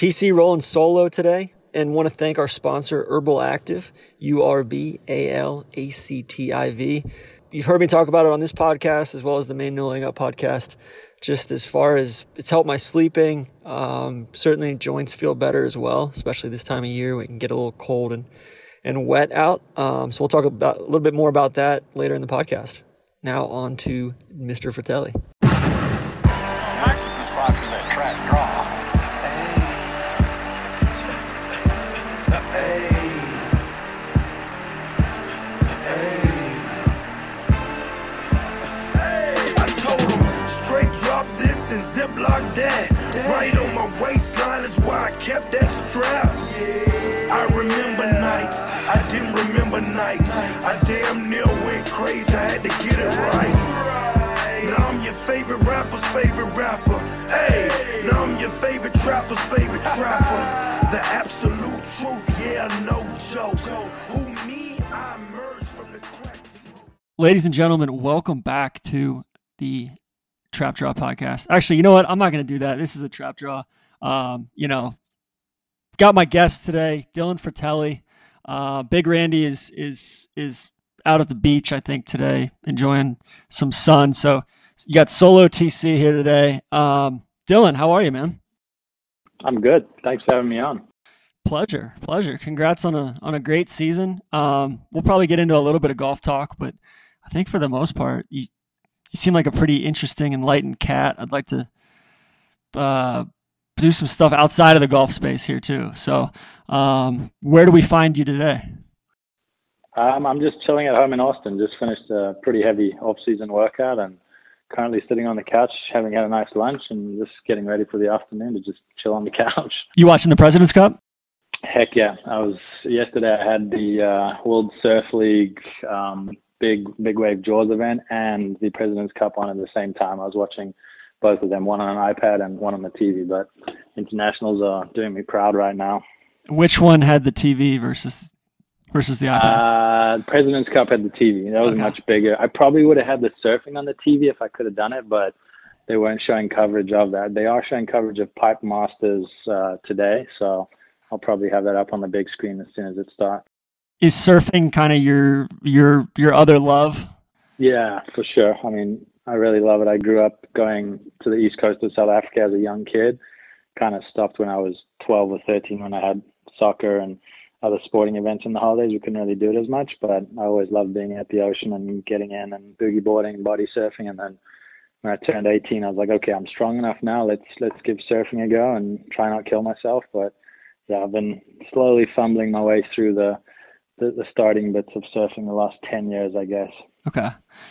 TC rolling solo today, and want to thank our sponsor, Herbal Active, URBALACTIV. You've heard me talk about it on this podcast as well as the main No Laying Up podcast. Just as far as it's helped my sleeping, certainly joints feel better as well, especially this time of year. We can get a little cold and wet out. So we'll talk about a little bit more about that later in the podcast. Now on to Mr. Fratelli. Nice is the spot for that track draw. I told him straight drop this and ziplock that. Right on my waistline is why I kept that strap. I remember nights, I didn't remember nights. I damn near went crazy, I had to get it right. Now I'm your favorite rapper's favorite rapper. Hey, now I'm your favorite trapper's favorite trapper. The absolute truth, yeah, no joke. Who me? I emerged from the crack. Ladies and gentlemen, welcome back to the Trap Draw podcast. Actually, you know what? I'm not going to do that. This is a Trap Draw. Got my guest today, Dylan Fratelli. Big Randy is out at the beach, I think, today, enjoying some sun. So you got solo TC here today. Dylan, how are you, man? I'm good. Thanks for having me on. Pleasure. Congrats on a great season. We'll probably get into a little bit of golf talk, but I think for the most part, you seem like a pretty interesting, enlightened cat. I'd like to do some stuff outside of the golf space here too. So where do we find you today? I'm just chilling at home in Austin. Just finished a pretty heavy off-season workout and currently sitting on the couch, having had a nice lunch and just getting ready for the afternoon to just chill on the couch. You watching the President's Cup? Heck yeah. Yesterday I had the World Surf League big wave Jaws event and the President's Cup on at the same time. I was watching both of them, one on an iPad and one on the TV, but internationals are doing me proud right now. Which one had the TV versus the iPad? President's Cup had the TV. That was much bigger. I probably would have had the surfing on the TV if I could have done it, but they weren't showing coverage of that. They are showing coverage of Pipe Masters today, so I'll probably have that up on the big screen as soon as it starts. Is surfing kind of your other love? Yeah, for sure. I mean, I really love it. I grew up going to the east coast of South Africa as a young kid. Kind of stopped when I was 12 or 13 when I had soccer and other sporting events in the holidays. We couldn't really do it as much, but I always loved being at the ocean and getting in and boogie boarding, body surfing. And then when I turned 18, I was like, okay, I'm strong enough now. Let's give surfing a go and try not kill myself. But yeah, I've been slowly fumbling my way through the starting bits of surfing the last 10 years, I guess. Okay.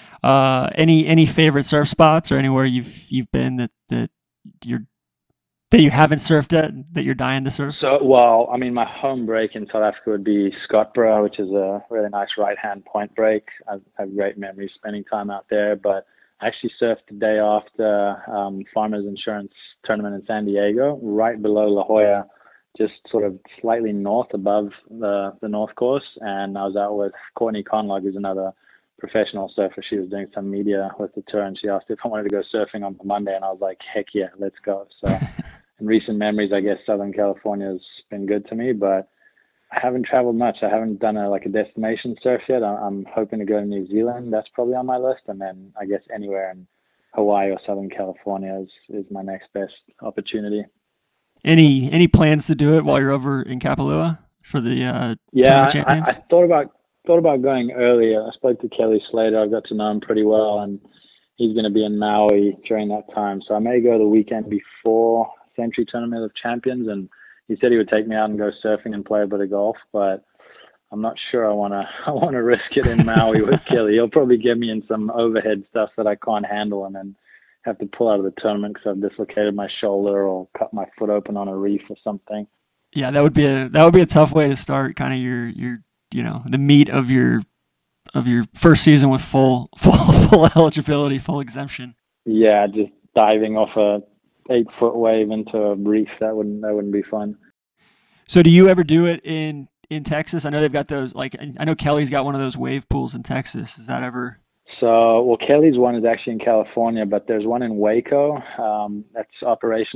Any favorite surf spots or anywhere you've been that you haven't surfed at that you're dying to surf? So, well, I mean, my home break in South Africa would be Scottsboro, which is a really nice right-hand point break. I have great memories spending time out there, but I actually surfed the day after Farmers Insurance Tournament in San Diego, right below La Jolla, just sort of slightly north above the North Course, and I was out with Courtney Conlog, who's another professional surfer. She was doing some media with the tour, and she asked if I wanted to go surfing on Monday, and I was like, heck yeah, let's go. So in recent memories, I guess Southern California has been good to me, but I haven't traveled much. I haven't done a destination surf yet. I'm hoping to go to New Zealand. That's probably on my list, and then I guess anywhere in Hawaii or Southern California is my next best opportunity. Any plans to do it while you're over in Kapalua for the Tournament Champions? I thought about going earlier. I spoke to Kelly Slater. I got to know him pretty well, and he's going to be in Maui during that time. So I may go the weekend before Century Tournament of Champions, and he said he would take me out and go surfing and play a bit of golf, but I'm not sure I want to risk it in Maui with Kelly. He'll probably get me in some overhead stuff that I can't handle and then have to pull out of the tournament because I've dislocated my shoulder or cut my foot open on a reef or something. Yeah, that would be a tough way to start kind of your the meat of your first season with full eligibility, full exemption. Yeah, just diving off a 8-foot wave into a reef, that wouldn't be fun. So do you ever do it in Texas? I know they've got those, I know Kelly's got one of those wave pools in Texas. Is that ever? So, Kelly's one is actually in California, but there's one in Waco that's operational. It's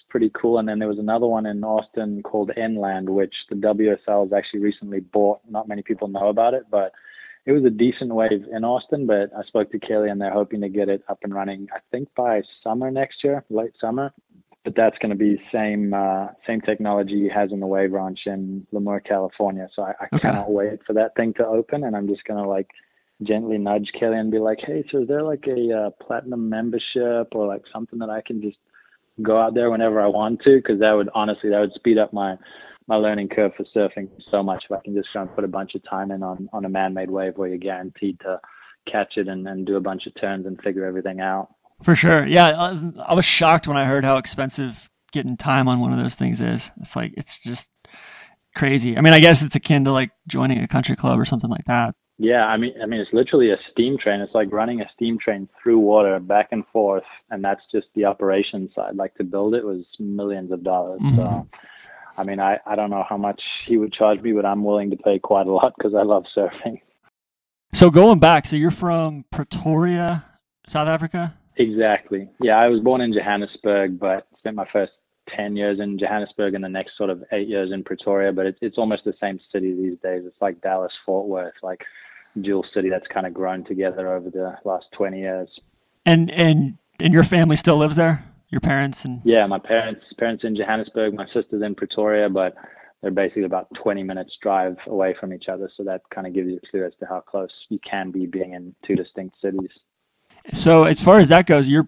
pretty cool. And then there was another one in Austin called Inland, which the WSL has actually recently bought. Not many people know about it, but it was a decent wave in Austin. But I spoke to Kelly, and they're hoping to get it up and running, I think, by summer next year, late summer. But that's going to be same technology he has in the Wave Ranch in Lemoore, California. So I cannot wait for that thing to open, and I'm just going to like gently nudge Kelly and be like, hey, so is there like a platinum membership or like something that I can just go out there whenever I want to? Because that would speed up my learning curve for surfing so much if I can just go and put a bunch of time in on a man-made wave where you're guaranteed to catch it and do a bunch of turns and figure everything out. For sure. Yeah, I was shocked when I heard how expensive getting time on one of those things is. It's just crazy. I mean, I guess it's akin to like joining a country club or something like that. Yeah, I mean, it's literally a steam train. It's like running a steam train through water back and forth, and that's just the operations side. Like to build it was millions of dollars. Mm-hmm. So, I mean, I don't know how much he would charge me, but I'm willing to pay quite a lot because I love surfing. So going back, so you're from Pretoria, South Africa? Exactly. Yeah, I was born in Johannesburg, but spent my first 10 years in Johannesburg and the next sort of 8 years in Pretoria. But it's almost the same city these days. It's like Dallas, Fort Worth, like dual city that's kind of grown together over the last 20 years. And your family still lives there? Your parents? Yeah, my parents in Johannesburg, my sister's in Pretoria, but they're basically about 20 minutes drive away from each other. So that kind of gives you a clue as to how close you can be being in two distinct cities. So as far as that goes, you're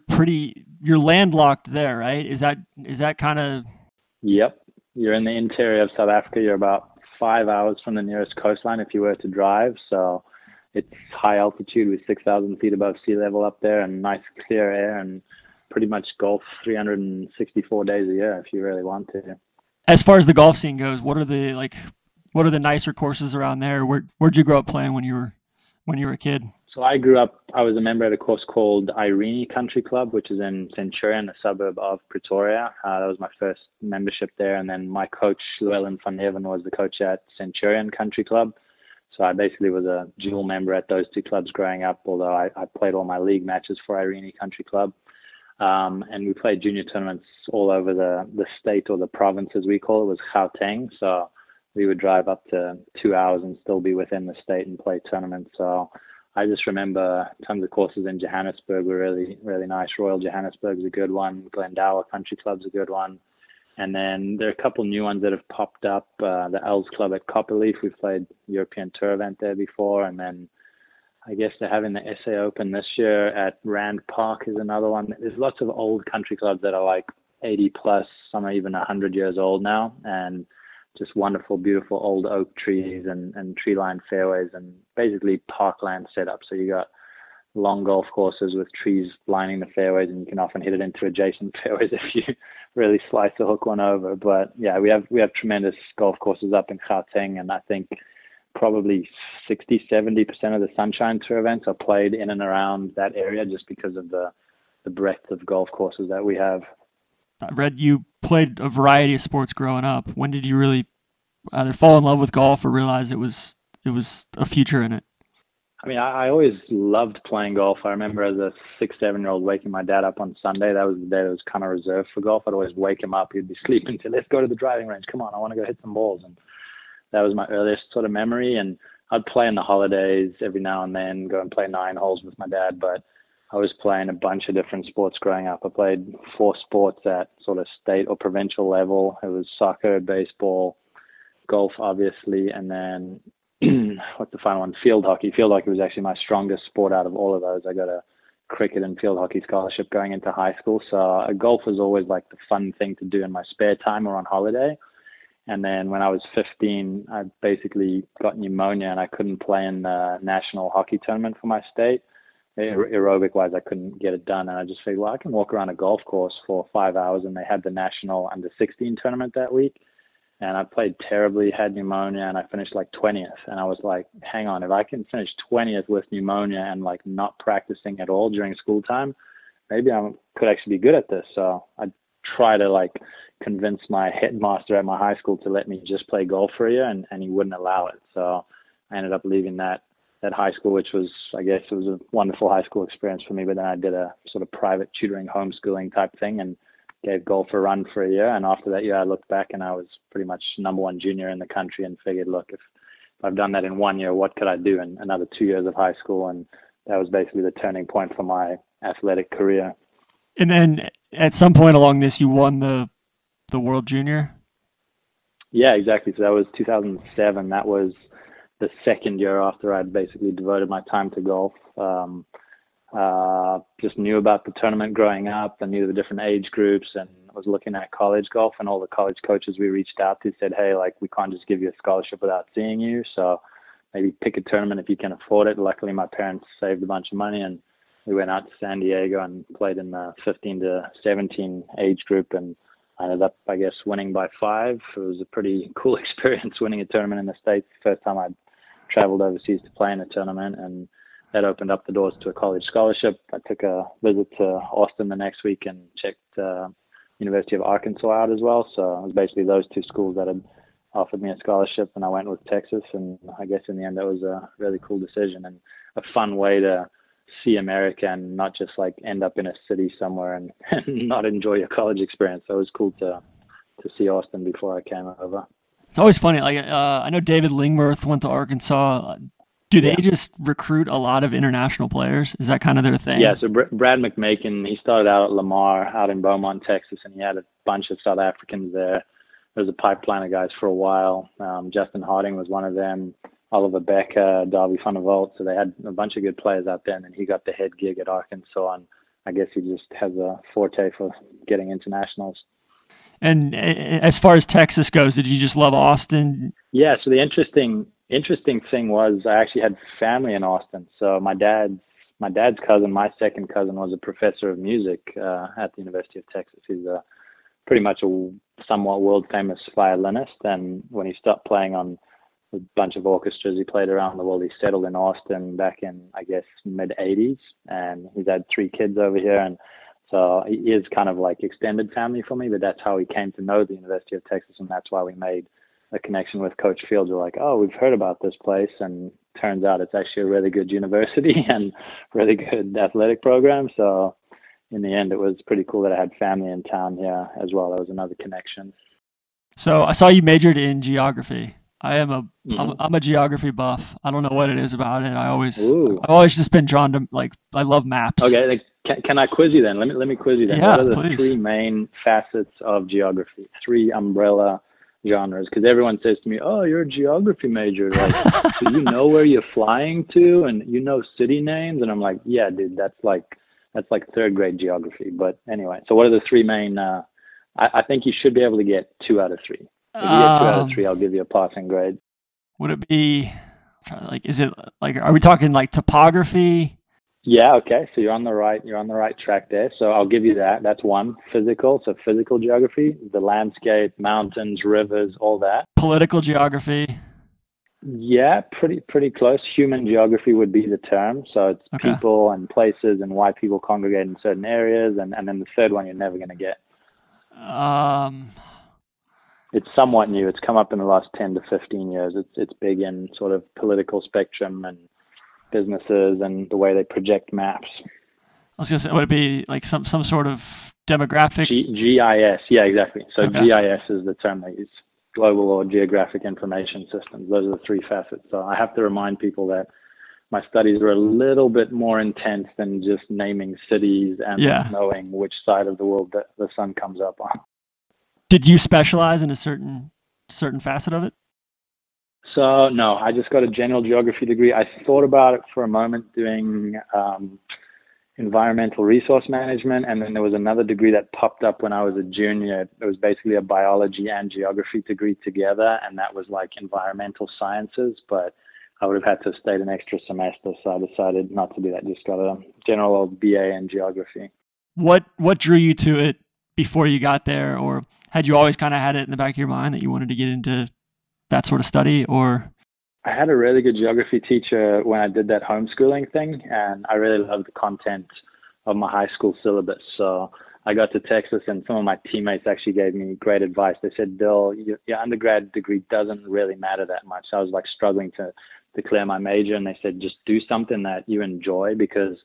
landlocked there, right? Is that kind of? Yep. You're in the interior of South Africa. You're about 5 hours from the nearest coastline if you were to drive. So it's high altitude with 6,000 feet above sea level up there and nice clear air and pretty much golf 364 days a year if you really want to. As far as the golf scene goes, what are the nicer courses around there? Where'd you grow up playing when you were a kid? So I was a member at a course called Irene Country Club, which is in Centurion, a suburb of Pretoria. That was my first membership there. And then my coach, Llewellyn van Heaven, was the coach at Centurion Country Club. So I basically was a dual member at those two clubs growing up, although I played all my league matches for Irene Country Club. And we played junior tournaments all over the state, or the province as we call it, was Gauteng. So we would drive up to 2 hours and still be within the state and play tournaments. So I just remember tons of courses in Johannesburg were really, really nice. Royal Johannesburg's a good one. Glendower Country Club's a good one. And then there are a couple new ones that have popped up. The Els Club at Copperleaf, we've played European Tour event there before. And then I guess they're having the SA Open this year at Rand Park is another one. There's lots of old country clubs that are like 80 plus, some are even 100 years old now. And just wonderful, beautiful old oak trees and tree-lined fairways and basically parkland setup. So you got long golf courses with trees lining the fairways, and you can often hit it into adjacent fairways if you really slice the hook one over. But yeah, we have tremendous golf courses up in Gauteng, and I think probably 60-70% of the Sunshine Tour events are played in and around that area just because of the breadth of golf courses that we have. I read you played a variety of sports growing up. When did you really either fall in love with golf or realize it was a future in it? I mean, I always loved playing golf. I remember as a 6-7-year-old waking my dad up on Sunday. That was the day that was kind of reserved for golf. I'd always wake him up. He'd be sleeping till, let's go to the driving range. Come on, I want to go hit some balls. And that was my earliest sort of memory. And I'd play in the holidays every now and then, go and play 9 holes with my dad. But I was playing a bunch of different sports growing up. I played 4 sports at sort of state or provincial level. It was soccer, baseball, golf, obviously, and then what's the final one? Field hockey. Field hockey was actually my strongest sport out of all of those. I got a cricket and field hockey scholarship going into high school. So golf was always like the fun thing to do in my spare time or on holiday. And then when I was 15, I basically got pneumonia and I couldn't play in the national hockey tournament for my state. Aerobic wise, I couldn't get it done. And I just figured, well, I can walk around a golf course for 5 hours. And they had the national under 16 tournament that week. And I played terribly, had pneumonia, and I finished like 20th. And I was like, hang on, if I can finish 20th with pneumonia and like not practicing at all during school time, maybe I could actually be good at this. So I try to like convince my headmaster at my high school to let me just play golf for a year, and he wouldn't allow it. So I ended up leaving that high school, which was, I guess it was a wonderful high school experience for me. But then I did a sort of private tutoring, homeschooling type thing and gave golf a run for a year. And after that year, I looked back and I was pretty much number one junior in the country and figured, look, if I've done that in 1 year, what could I do in another 2 years of high school? And that was basically the turning point for my athletic career. And then at some point along this, you won the World Junior? Yeah, exactly. So that was 2007. That was the second year after I'd basically devoted my time to golf. Just knew about the tournament growing up and knew the different age groups, and was looking at college golf, and all the college coaches we reached out to said, hey, like, we can't just give you a scholarship without seeing you. So maybe pick a tournament if you can afford it. Luckily, my parents saved a bunch of money, and we went out to San Diego and played in the 15 to 17 age group, and I ended up, I guess, winning by 5. It was a pretty cool experience winning a tournament in the States. First time I'd traveled overseas to play in a tournament, and that opened up the doors to a college scholarship. I took a visit to Austin the next week and checked University of Arkansas out as well. So it was basically those two schools that had offered me a scholarship, and I went with Texas. And I guess in the end, that was a really cool decision and a fun way to see America and not just like end up in a city somewhere and not enjoy your college experience. So it was cool to see Austin before I came over. It's always funny. Like I know David Lingmerth went to Arkansas. Do they just recruit a lot of international players? Is that kind of their thing? Yeah, so Brad McMakin, he started out at Lamar out in Beaumont, Texas, and he had a bunch of South Africans there. There was a pipeline of guys for a while. Justin Harding was one of them, Oliver Becker, Darby van der Walt. So they had a bunch of good players out there, and then he got the head gig at Arkansas, and I guess he just has a forte for getting internationals. And as far as Texas goes, did you just love Austin? Yeah, so the interesting thing was I actually had family in Austin. So my dad's cousin, my second cousin, was a professor of music at the University of Texas. He's pretty much a somewhat world famous violinist. And when he stopped playing on a bunch of orchestras he played around the world, he settled in Austin back in, I guess, mid 80s. And he's had 3 kids over here. And so he is kind of like extended family for me, but that's how he came to know the University of Texas. And that's why we made a connection with Coach Fields. We're like, oh, we've heard about this place, and turns out it's actually a really good university and really good athletic program. So in the end, it was pretty cool that I had family in town here as well. That was another connection. So I saw you majored in geography. I'm a geography buff. I don't know what it is about it. I've always just been drawn to, like, I love maps. Okay, can I quiz you then? Let me quiz you then. Yeah, what are the please. 3 main facets of geography? 3 umbrella genres, because everyone says to me, oh, you're a geography major, like, so you know where you're flying to and you know city names? And I'm like, yeah, dude, that's like 3rd grade geography. But anyway, so what are the 3 main I think you should be able to get 2 out of 3. If you get 2 out of 3, I'll give you a passing grade. Would it be is it like, are we talking like topography? Yeah, okay. So you're on the right track there. So I'll give you that. That's 1. Physical. So physical geography, the landscape, mountains, rivers, all that. Political geography. Yeah, pretty close. Human geography would be the term. So it's people and places and why people congregate in certain areas. And then the 3rd one you're never going to get. It's somewhat new. It's come up in the last 10 to 15 years. It's big in sort of political spectrum and businesses and the way they project maps. I was going to say, would it be like some sort of demographic? GIS, yeah, exactly. So GIS is the term they use, Global or Geographic Information Systems. Those are the 3 facets. So I have to remind people that my studies were a little bit more intense than just naming cities and knowing which side of the world the sun comes up on. Did you specialize in a certain facet of it? So no, I just got a general geography degree. I thought about it for a moment doing environmental resource management, and then there was another degree that popped up when I was a junior. It was basically a biology and geography degree together, and that was like environmental sciences, but I would have had to have stayed an extra semester, so I decided not to do that. Just got a general old BA in geography. What drew you to it before you got there, or had you always kind of had it in the back of your mind that you wanted to get into that sort of study? Or I had a really good geography teacher when I did that homeschooling thing, and I really loved the content of my high school syllabus. So I got to Texas, and some of my teammates actually gave me great advice. They said, Bill, your undergrad degree doesn't really matter that much. I was like struggling to clear my major, and they said, just do something that you enjoy, because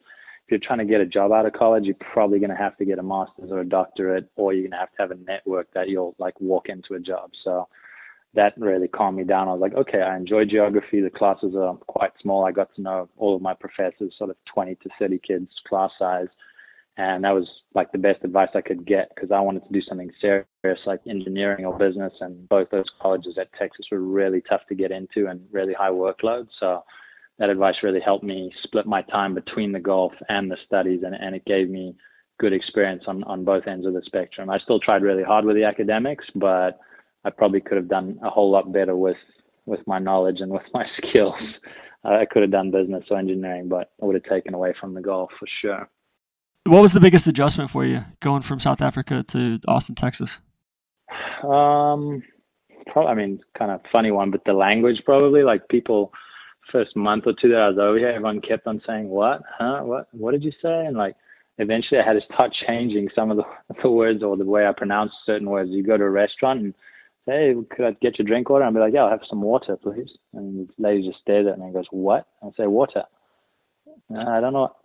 you're trying to get a job out of college, you're probably going to have to get a master's or a doctorate, or you're going to have a network that you'll like walk into a job. So that really calmed me down. I was like, okay, I enjoy geography. The classes are quite small. I got to know all of my professors, sort of 20 to 30 kids class size. And that was like the best advice I could get, because I wanted to do something serious like engineering or business. And both those colleges at Texas were really tough to get into and really high workload. So that advice really helped me split my time between the golf and the studies. And it gave me good experience on both ends of the spectrum. I still tried really hard with the academics, but I probably could have done a whole lot better with my knowledge and with my skills. I could have done business or engineering, but I would have taken away from the golf for sure. What was the biggest adjustment for you going from South Africa to Austin, Texas? Probably, I mean, kind of funny one, but the language probably. Like people, first month or two that I was over here, everyone kept on saying, "What? Huh? What did you say?" And like eventually, I had to start changing some of the words or the way I pronounce certain words. You go to a restaurant and say, "Hey, could I get your drink order?" I'll be like, "Yeah, I'll have some water, please." And the lady just stares at me and goes, "What?" I say, "Water." I don't know.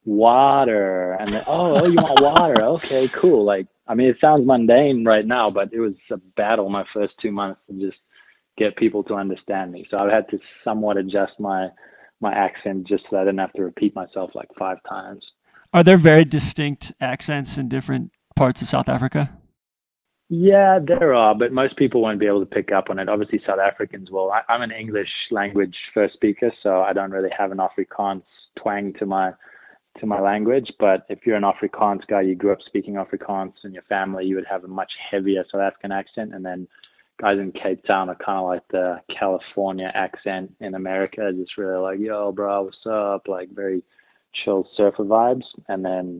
Water. And then, oh, you want water? Okay, cool. Like, I mean, it sounds mundane right now, but it was a battle my first 2 months to just get people to understand me. So I had to somewhat adjust my accent just so I didn't have to repeat myself like 5 times. Are there very distinct accents in different parts of South Africa? Yeah, there are, but most people won't be able to pick up on it. Obviously, South Africans will. I'm an English language first speaker, so I don't really have an Afrikaans twang to my language. But if you're an Afrikaans guy, you grew up speaking Afrikaans in your family, you would have a much heavier South African accent. And then guys in Cape Town are kind of like the California accent in America, just really like, yo, bro, what's up? Like very chill surfer vibes. And then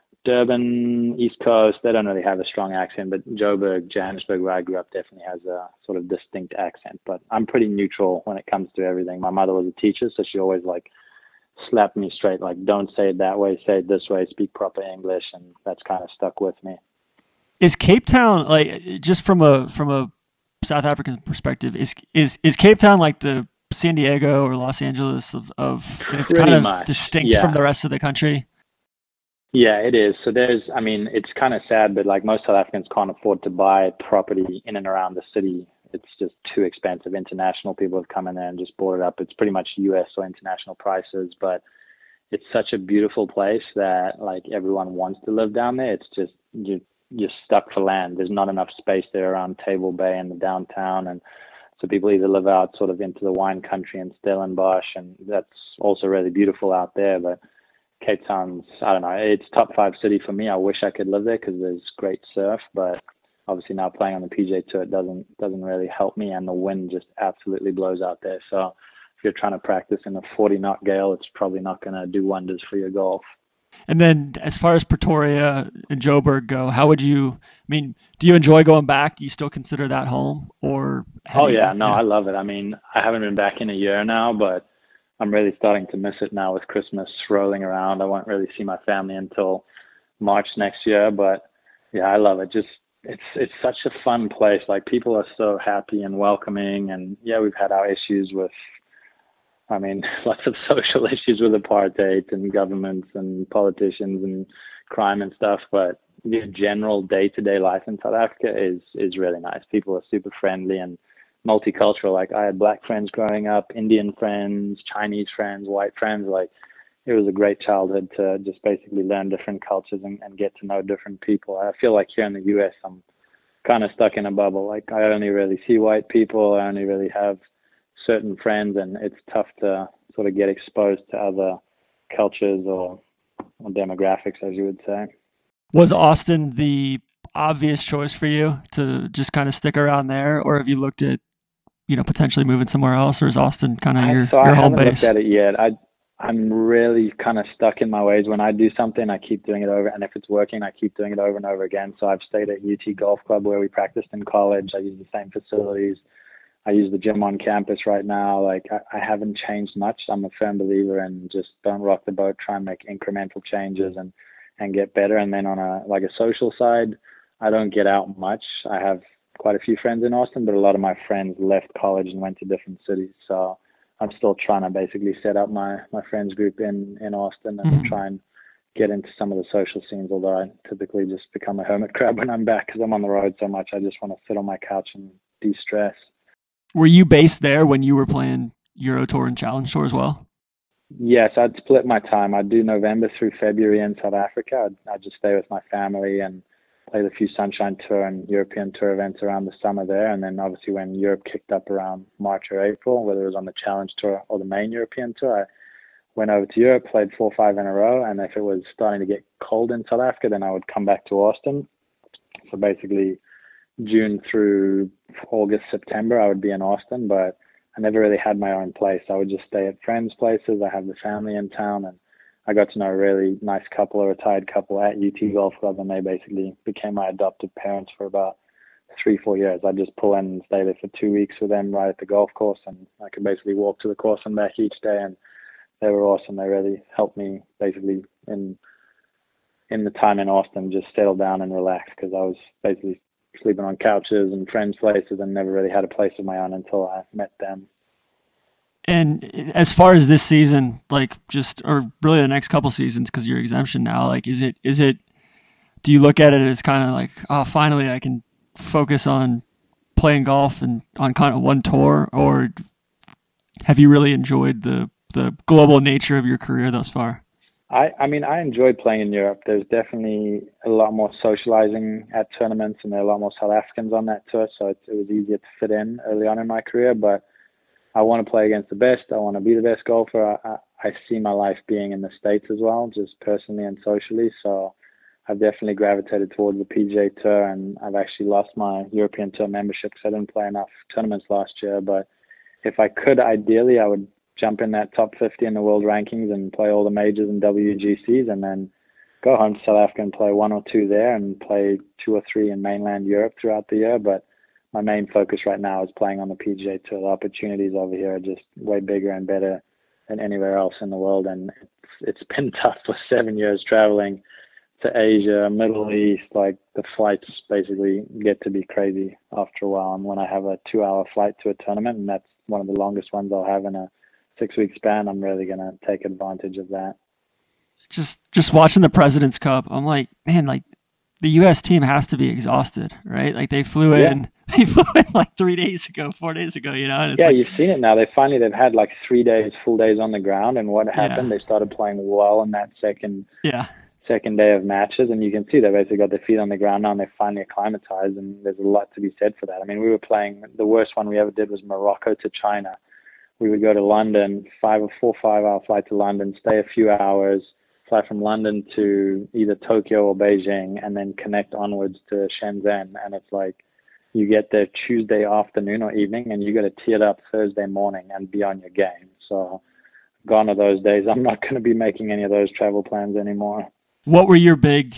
Durban, East Coast, they don't really have a strong accent, but Joburg, Johannesburg, where I grew up, definitely has a sort of distinct accent. But I'm pretty neutral when it comes to everything. My mother was a teacher, so she always like slapped me straight, like, don't say it that way, say it this way, speak proper English, and that's kind of stuck with me. Is Cape Town, like, just from a South African perspective, is Cape Town like the San Diego or Los Angeles of and it's pretty kind of much distinct from the rest of the country? Yeah, it is. So I mean, it's kind of sad, but like most South Africans can't afford to buy property in and around the city. It's just too expensive. International people have come in there and just bought it up. It's pretty much US or international prices, but it's such a beautiful place that like everyone wants to live down there. It's just, you're stuck for land. There's not enough space there around Table Bay and the downtown. And so people either live out sort of into the wine country in Stellenbosch, and that's also really beautiful out there. But Cape Town's, I don't know, it's top 5 city for me. I wish I could live there because there's great surf, but obviously now playing on the PGA Tour, it doesn't really help me, and the wind just absolutely blows out there. So if you're trying to practice in a 40-knot gale, it's probably not going to do wonders for your golf. And then as far as Pretoria and Joburg go, how would you, I mean, do you enjoy going back? Do you still consider that home? Or I love it. I mean, I haven't been back in a year now, but I'm really starting to miss it now with Christmas rolling around. I won't really see my family until March next year, but yeah, I love it. Just it's such a fun place. Like people are so happy and welcoming, and yeah, we've had our issues with, I mean, lots of social issues with apartheid and governments and politicians and crime and stuff, but the general day-to-day life in South Africa is really nice. People are super friendly and multicultural. Like I had black friends growing up, Indian friends, Chinese friends, white friends. Like it was a great childhood to just basically learn different cultures and get to know different people. I feel like here in the US, I'm kind of stuck in a bubble. Like I only really see white people. I only really have certain friends, and it's tough to sort of get exposed to other cultures or demographics, as you would say. Was Austin the obvious choice for you to just kind of stick around there, or have you looked at, potentially moving somewhere else, or is Austin kind of your home base? I haven't looked at it yet. I'm really kind of stuck in my ways. When I do something, I keep doing it over, and if it's working, I keep doing it over and over again. So I've stayed at UT Golf Club where we practiced in college. I use the same facilities. I use the gym on campus right now. Like I haven't changed much. I'm a firm believer in just don't rock the boat, try and make incremental changes and get better. And then on a social side, I don't get out much. I have quite a few friends in Austin, but a lot of my friends left college and went to different cities. So I'm still trying to basically set up my friends group in Austin and try and get into some of the social scenes, although I typically just become a hermit crab when I'm back because I'm on the road so much. I just want to sit on my couch and de-stress. Were you based there when you were playing Euro Tour and Challenge Tour as well? Yes, I'd split my time. I'd do November through February in South Africa. I'd just stay with my family and play the few Sunshine Tour and European Tour events around the summer there. And then obviously when Europe kicked up around March or April, whether it was on the Challenge Tour or the main European Tour, I went over to Europe, played 4 or 5 in a row. And if it was starting to get cold in South Africa, then I would come back to Austin. So basically June through August, September, I would be in Austin, but I never really had my own place. I would just stay at friends' places. I have the family in town, and I got to know a really nice couple, a retired couple at UT Golf Club, and they basically became my adopted parents for about 3-4 years. I'd just pull in and stay there for 2 weeks with them right at the golf course, and I could basically walk to the course and back each day, and they were awesome. They really helped me basically in the time in Austin just settle down and relax, because I was basically sleeping on couches and friends' places and never really had a place of my own until I met them. And as far as this season, like or really the next couple seasons, because you're exemption now, like is it, do you look at it as kind of like, oh, finally I can focus on playing golf and on kind of one tour, or have you really enjoyed the global nature of your career thus far? I mean, I enjoy playing in Europe. There's definitely a lot more socializing at tournaments, and there are a lot more South Africans on that tour, so it was easier to fit in early on in my career. But I want to play against the best. I want to be the best golfer. I see my life being in the States as well, just personally and socially. So I've definitely gravitated towards the PGA Tour, and I've actually lost my European Tour membership because I didn't play enough tournaments last year. But if I could, ideally, I would jump in that top 50 in the world rankings and play all the majors and WGCs, and then go home to South Africa and play 1 or 2 there and play 2 or 3 in mainland Europe throughout the year. But my main focus right now is playing on the PGA Tour. The opportunities over here are just way bigger and better than anywhere else in the world. And it's been tough for 7 years traveling to Asia, Middle East. Like, the flights basically get to be crazy after a while. And when I have a 2-hour flight to a tournament, and that's one of the longest ones I'll have in a 6-week span, I'm really going to take advantage of that. Just watching the President's Cup, I'm like, man, like the U.S. team has to be exhausted, right? Like they flew in like 4 days ago, you know? And it's you've seen it now. They've had like 3 days, full days on the ground. And what happened? They started playing well on that second day of matches. And you can see they basically got their feet on the ground now, and they're finally acclimatized. And there's a lot to be said for that. I mean, we were playing, the worst one we ever did was Morocco to China. We would go to London, 5-hour flight to London, stay a few hours, fly from London to either Tokyo or Beijing, and then connect onwards to Shenzhen. And it's like, you get there Tuesday afternoon or evening, and you got to tee it up Thursday morning and be on your game. So gone are those days. I'm not going to be making any of those travel plans anymore. What were your big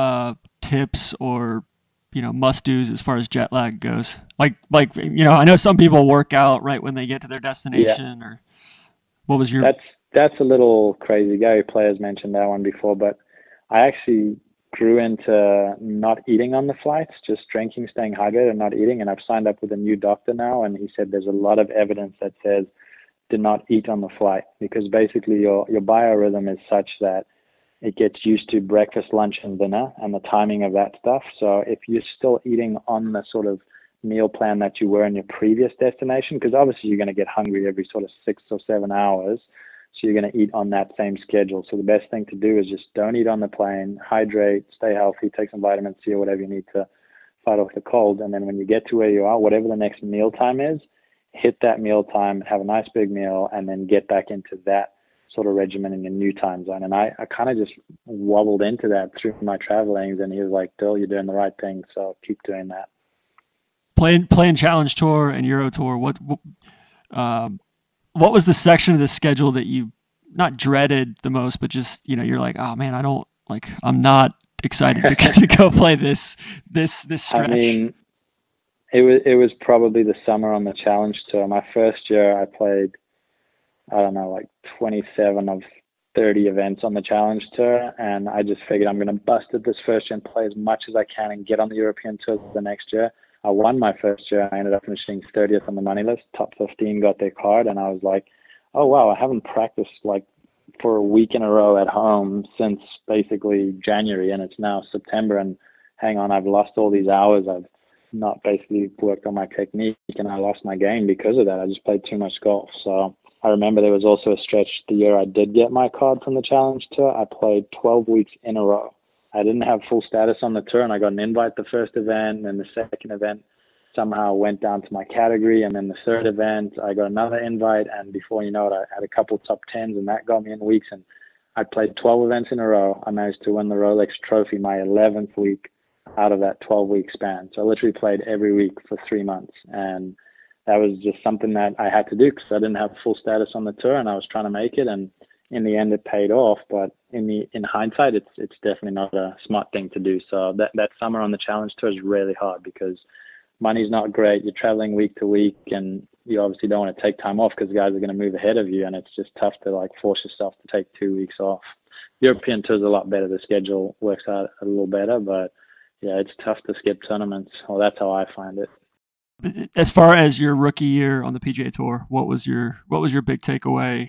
tips or must-dos as far as jet lag goes? Like I know some people work out right when they get to their destination, or what was your... That's a little crazy. Gary Players mentioned that one before, but I actually grew into not eating on the flights, just drinking, staying hydrated and not eating. And I've signed up with a new doctor now, and he said there's a lot of evidence that says do not eat on the flight, because basically your biorhythm is such that it gets used to breakfast, lunch, and dinner and the timing of that stuff. So if you're still eating on the sort of meal plan that you were in your previous destination, because obviously you're going to get hungry every sort of 6 or 7 hours, so you're going to eat on that same schedule. So the best thing to do is just don't eat on the plane, hydrate, stay healthy, take some vitamin C or whatever you need to fight off the cold. And then when you get to where you are, whatever the next meal time is, hit that meal time, have a nice big meal, and then get back into that sort of regimen in your new time zone. And I kind of just wobbled into that through my travelings, and he was like, Dill, you're doing the right thing, so keep doing that. Playing Challenge Tour and Euro Tour, what was the section of the schedule that you not dreaded the most, but just, you're like, oh man, I'm not excited to go play this stretch? I mean, it was probably the summer on the Challenge Tour. My first year I played, I don't know, like 27 of 30 events on the Challenge Tour, and I just figured I'm going to bust it this first year and play as much as I can and get on the European Tour the next year. I won my first year. I ended up finishing 30th on the money list. Top 15 got their card, and I was like, oh wow, I haven't practiced like for a week in a row at home since basically January, and it's now September, and hang on, I've lost all these hours. I've not basically worked on my technique, and I lost my game because of that. I just played too much golf. So I remember there was also a stretch the year I did get my card from the Challenge Tour. I played 12 weeks in a row. I didn't have full status on the tour, and I got an invite the first event, and the second event somehow went down to my category, and then the third event I got another invite, and before you know it, I had a couple top 10s, and that got me in weeks, and I played 12 events in a row. I managed to win the Rolex Trophy my 11th week out of that 12-week span. So I literally played every week for 3 months, and that was just something that I had to do because I didn't have full status on the tour, and I was trying to make it, and in the end it paid off. But in hindsight, it's definitely not a smart thing to do. So that summer on the Challenge Tour is really hard because money's not great. You're traveling week to week, and you obviously don't want to take time off because guys are going to move ahead of you, and it's just tough to like force yourself to take 2 weeks off. European Tour's a lot better. The schedule works out a little better, but yeah, it's tough to skip tournaments. Well, that's how I find it. As far as your rookie year on the PGA Tour, what was your big takeaway?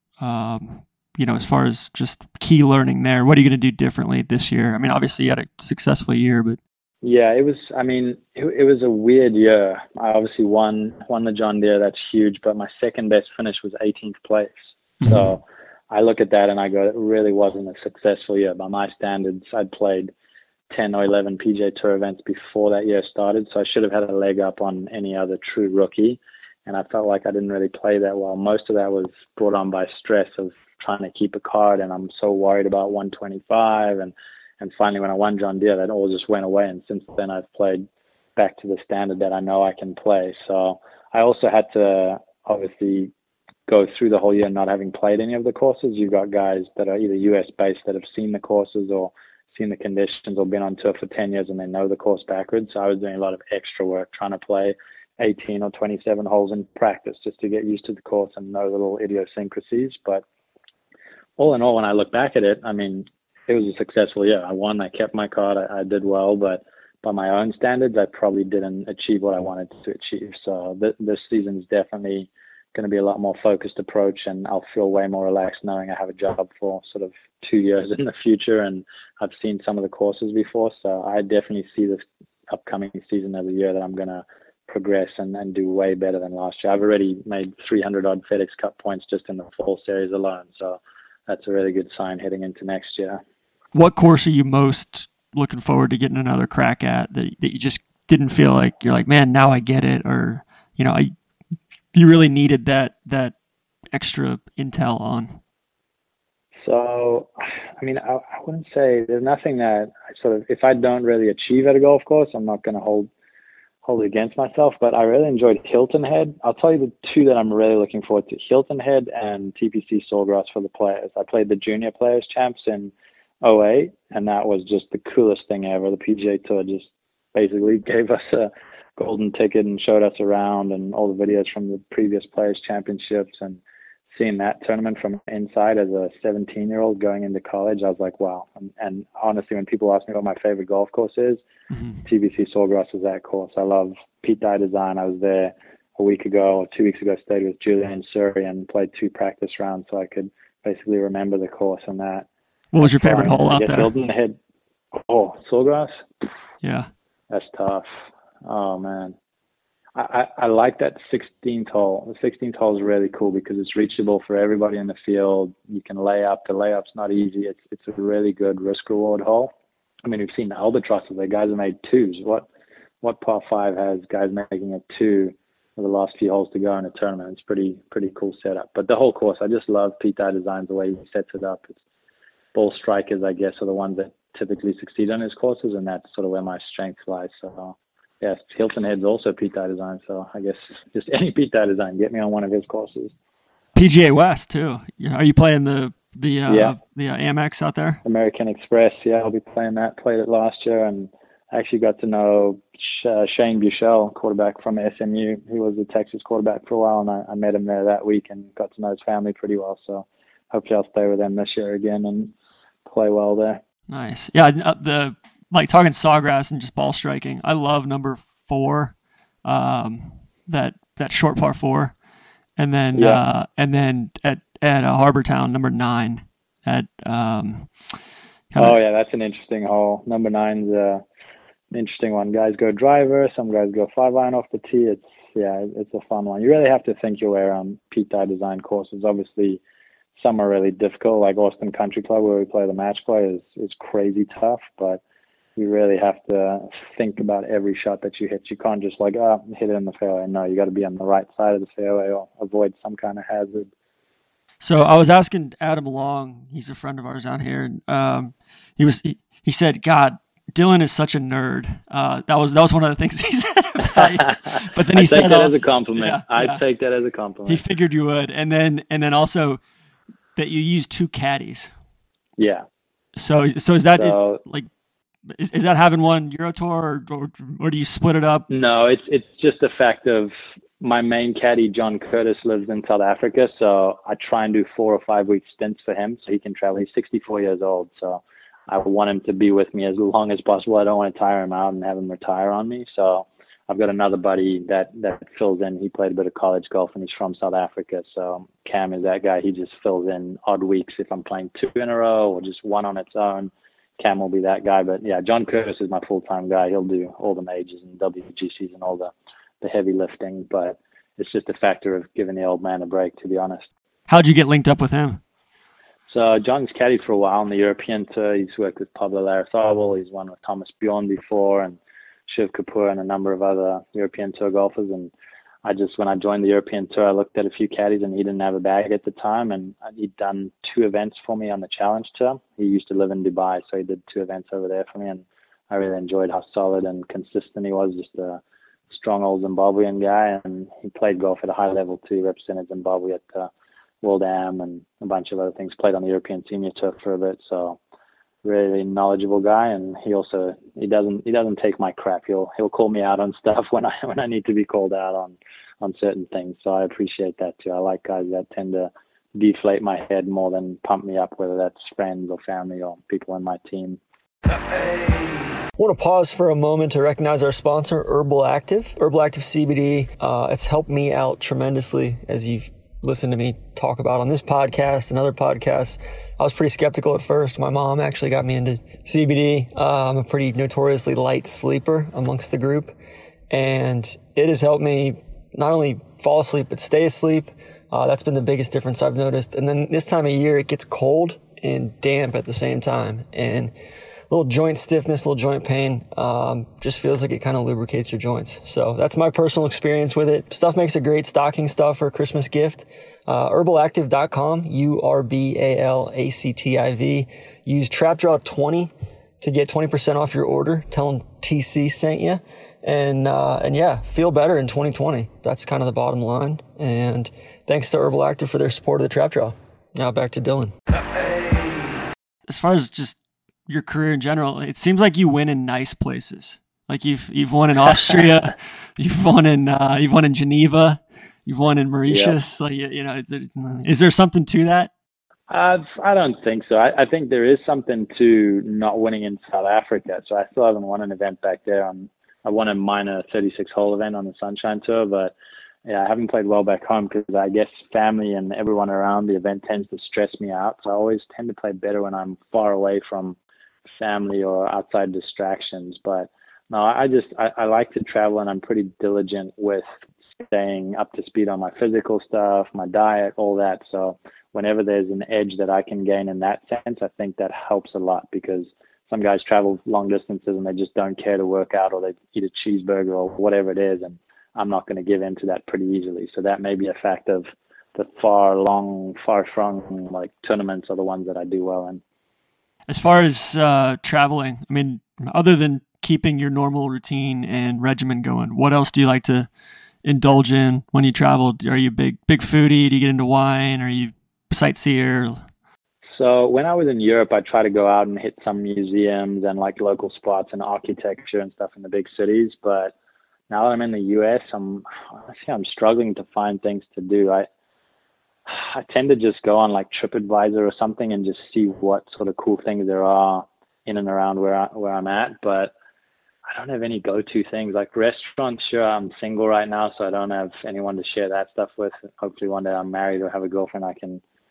As far as just key learning there, what are you going to do differently this year? I mean, obviously you had a successful year, but yeah, it was. I mean, it was a weird year. I obviously won the John Deere. That's huge, but my second best finish was 18th place. Mm-hmm. So I look at that and I go, it really wasn't a successful year by my standards. I'd played 10 or 11 PGA Tour events before that year started, so I should have had a leg up on any other true rookie, and I felt like I didn't really play that well. Most of that was brought on by stress of trying to keep a card, and I'm so worried about 125, and finally when I won John Deere, that all just went away, and since then I've played back to the standard that I know I can play. So I also had to obviously go through the whole year not having played any of the courses. You've got guys that are either US based that have seen the courses or seen the conditions or been on tour for 10 years and they know the course backwards. So I was doing a lot of extra work trying to play 18 or 27 holes in practice just to get used to the course and know the little idiosyncrasies. But all in all, when I look back at it, I mean, it was a successful year. I won, I kept my card, I did well, but by my own standards, I probably didn't achieve what I wanted to achieve. So this season is definitely going to be a lot more focused approach, and I'll feel way more relaxed knowing I have a job for sort of 2 years in the future, and I've seen some of the courses before. So I definitely see this upcoming season as a year that I'm going to progress and do way better than last year. I've already made 300 odd FedEx Cup points just in the fall series alone. So that's a really good sign heading into next year. What course are you most looking forward to getting another crack at that you just didn't feel like you're like, man, now I get it, or you really needed that extra intel on? So, I mean, I wouldn't say there's nothing that I sort of, if I don't really achieve at a golf course, I'm not going to hold it against myself, but I really enjoyed Hilton Head. I'll tell you the two that I'm really looking forward to, Hilton Head and TPC Sawgrass for the players. I played the Junior Players Champs in 2008, and that was just the coolest thing ever. The PGA Tour just basically gave us a golden ticket and showed us around, and all the videos from the previous Players Championships, and seeing that tournament from inside as a 17-year-old going into college, I was like, wow. And honestly, when people ask me what my favorite golf course is, TPC Sawgrass is that course. I love Pete Dye Design. I was there a week ago or 2 weeks ago, stayed with Julian Surrey and played 2 practice rounds so I could basically remember the course and that. What was your favorite hole out there? Hilton Head. Oh, Sawgrass? Yeah. That's tough. Oh, man. I like that 16th hole. The 16th hole is really cool because it's reachable for everybody in the field. You can lay up. The layup's not easy. It's a really good risk-reward hole. I mean, we've seen the albatrosses. The guys have made 2s. What par 5 has guys making a 2 for the last few holes to go in a tournament? It's pretty cool setup. But the whole course, I just love Pete Dye Designs, the way he sets it up. It's ball strikers, I guess, are the ones that typically succeed on his courses, and that's sort of where my strength lies. So, yes, Hilton Head's also Pete Dye Design, so I guess just any Pete Dye Design, get me on one of his courses. PGA West too. Are you playing the Amex out there? American Express, yeah, I'll be playing that. Played it last year, and I actually got to know Shane Buechele, quarterback from SMU. He was a Texas quarterback for a while, and I met him there that week and got to know his family pretty well. So hopefully I'll stay with them this year again and play well there. Nice. Yeah, like talking Sawgrass and just ball striking, I love number 4, that short par 4, and then at at Harbor Town, number 9. At yeah, that's an interesting hole. Number 9's an interesting one. Guys go driver, some guys go 5-iron off the tee. It's a fun one. You really have to think your way around Pete Dye design courses. Obviously, some are really difficult, like Austin Country Club, where we play the match play, is crazy tough, but you really have to think about every shot that you hit. You can't just hit it in the fairway. No, you got to be on the right side of the fairway or avoid some kind of hazard. So I was asking Adam Long, he's a friend of ours down here, and he said, God, Dylan is such a nerd. That was one of the things he said about you. But then he said, take that as a compliment. I'd take that as a compliment. He figured you would, and then also that you use 2 caddies. Yeah. So is that is that having one Euro Tour or do you split it up? No, it's just the fact of my main caddy, John Curtis, lives in South Africa, so I try and do 4 or 5 week stints for him so he can travel. He's 64 years old, so I want him to be with me as long as possible. I don't want to tire him out and have him retire on me. So I've got another buddy that fills in. He played a bit of college golf and he's from South Africa. So Cam is that guy. He just fills in odd weeks if I'm playing 2 in a row or just one on its own. Cam will be that guy. But yeah, John Curtis is my full-time guy. He'll do all the majors and WGCs and all the heavy lifting. But it's just a factor of giving the old man a break, to be honest. How'd you get linked up with him? So John's caddied for a while on the European Tour. He's worked with Pablo Larrazabal. He's won with Thomas Bjorn before and Shiv Kapoor and a number of other European Tour golfers. And when I joined the European Tour, I looked at a few caddies and he didn't have a bag at the time. And he'd done 2 events for me on the Challenge Tour. He used to live in Dubai, so he did 2 events over there for me. And I really enjoyed how solid and consistent he was, just a strong old Zimbabwean guy. And he played golf at a high level too, represented Zimbabwe at the World Am and a bunch of other things, played on the European Senior Tour for a bit. So really knowledgeable guy, and he doesn't take my crap. He'll call me out on stuff when I need to be called out on certain things. So I appreciate that too. I like guys that tend to deflate my head more than pump me up, whether that's friends or family or people on my team. I want to pause for a moment to recognize our sponsor, Herbal Active. Herbal Active CBD. It's helped me out tremendously, as you've listened to me talk about on this podcast and other podcasts. I was pretty skeptical at first. My mom actually got me into CBD. I'm a pretty notoriously light sleeper amongst the group, and it has helped me not only fall asleep, but stay asleep. That's been the biggest difference I've noticed. And then this time of year, it gets cold and damp at the same time, and little joint stiffness, little joint pain, just feels like it kind of lubricates your joints. So that's my personal experience with it. Stuff makes a great stocking stuffer, Christmas gift. Herbalactive.com, URBALACTIV. Use TrapDraw20 to get 20% off your order. Tell them TC sent you. And yeah, feel better in 2020. That's kind of the bottom line. And thanks to Herbal Active for their support of the Trap Draw. Now back to Dylan. As far as just your career in general, it seems like you win in nice places. Like you've won in Austria, you've won in Geneva, you've won in Mauritius. Yep. Like, is there something to that? I don't think so. I think there is something to not winning in South Africa. So I still haven't won an event back there. I won a minor 36-hole event on the Sunshine Tour, but yeah, I haven't played well back home because I guess family and everyone around the event tends to stress me out. So I always tend to play better when I'm far away from family or outside distractions. But no, I like to travel, and I'm pretty diligent with staying up to speed on my physical stuff, my diet, all that. So whenever there's an edge that I can gain in that sense, I think that helps a lot, because some guys travel long distances and they just don't care to work out, or they eat a cheeseburger or whatever it is, and I'm not going to give in to that pretty easily. So that may be a fact of the far-flung like tournaments are the ones that I do well in. As far as traveling, I mean, other than keeping your normal routine and regimen going, what else do you like to indulge in when you travel? Are you a big foodie? Do you get into wine? Are you a sightseer? So when I was in Europe, I try to go out and hit some museums and like local spots and architecture and stuff in the big cities. But now that I'm in the US, I'm struggling to find things to do. I tend to just go on like TripAdvisor or something and just see what sort of cool things there are in and around where I'm at. But I don't have any go-to things like restaurants. Sure, I'm single right now, so I don't have anyone to share that stuff with. Hopefully one day I'm married or have a girlfriend I can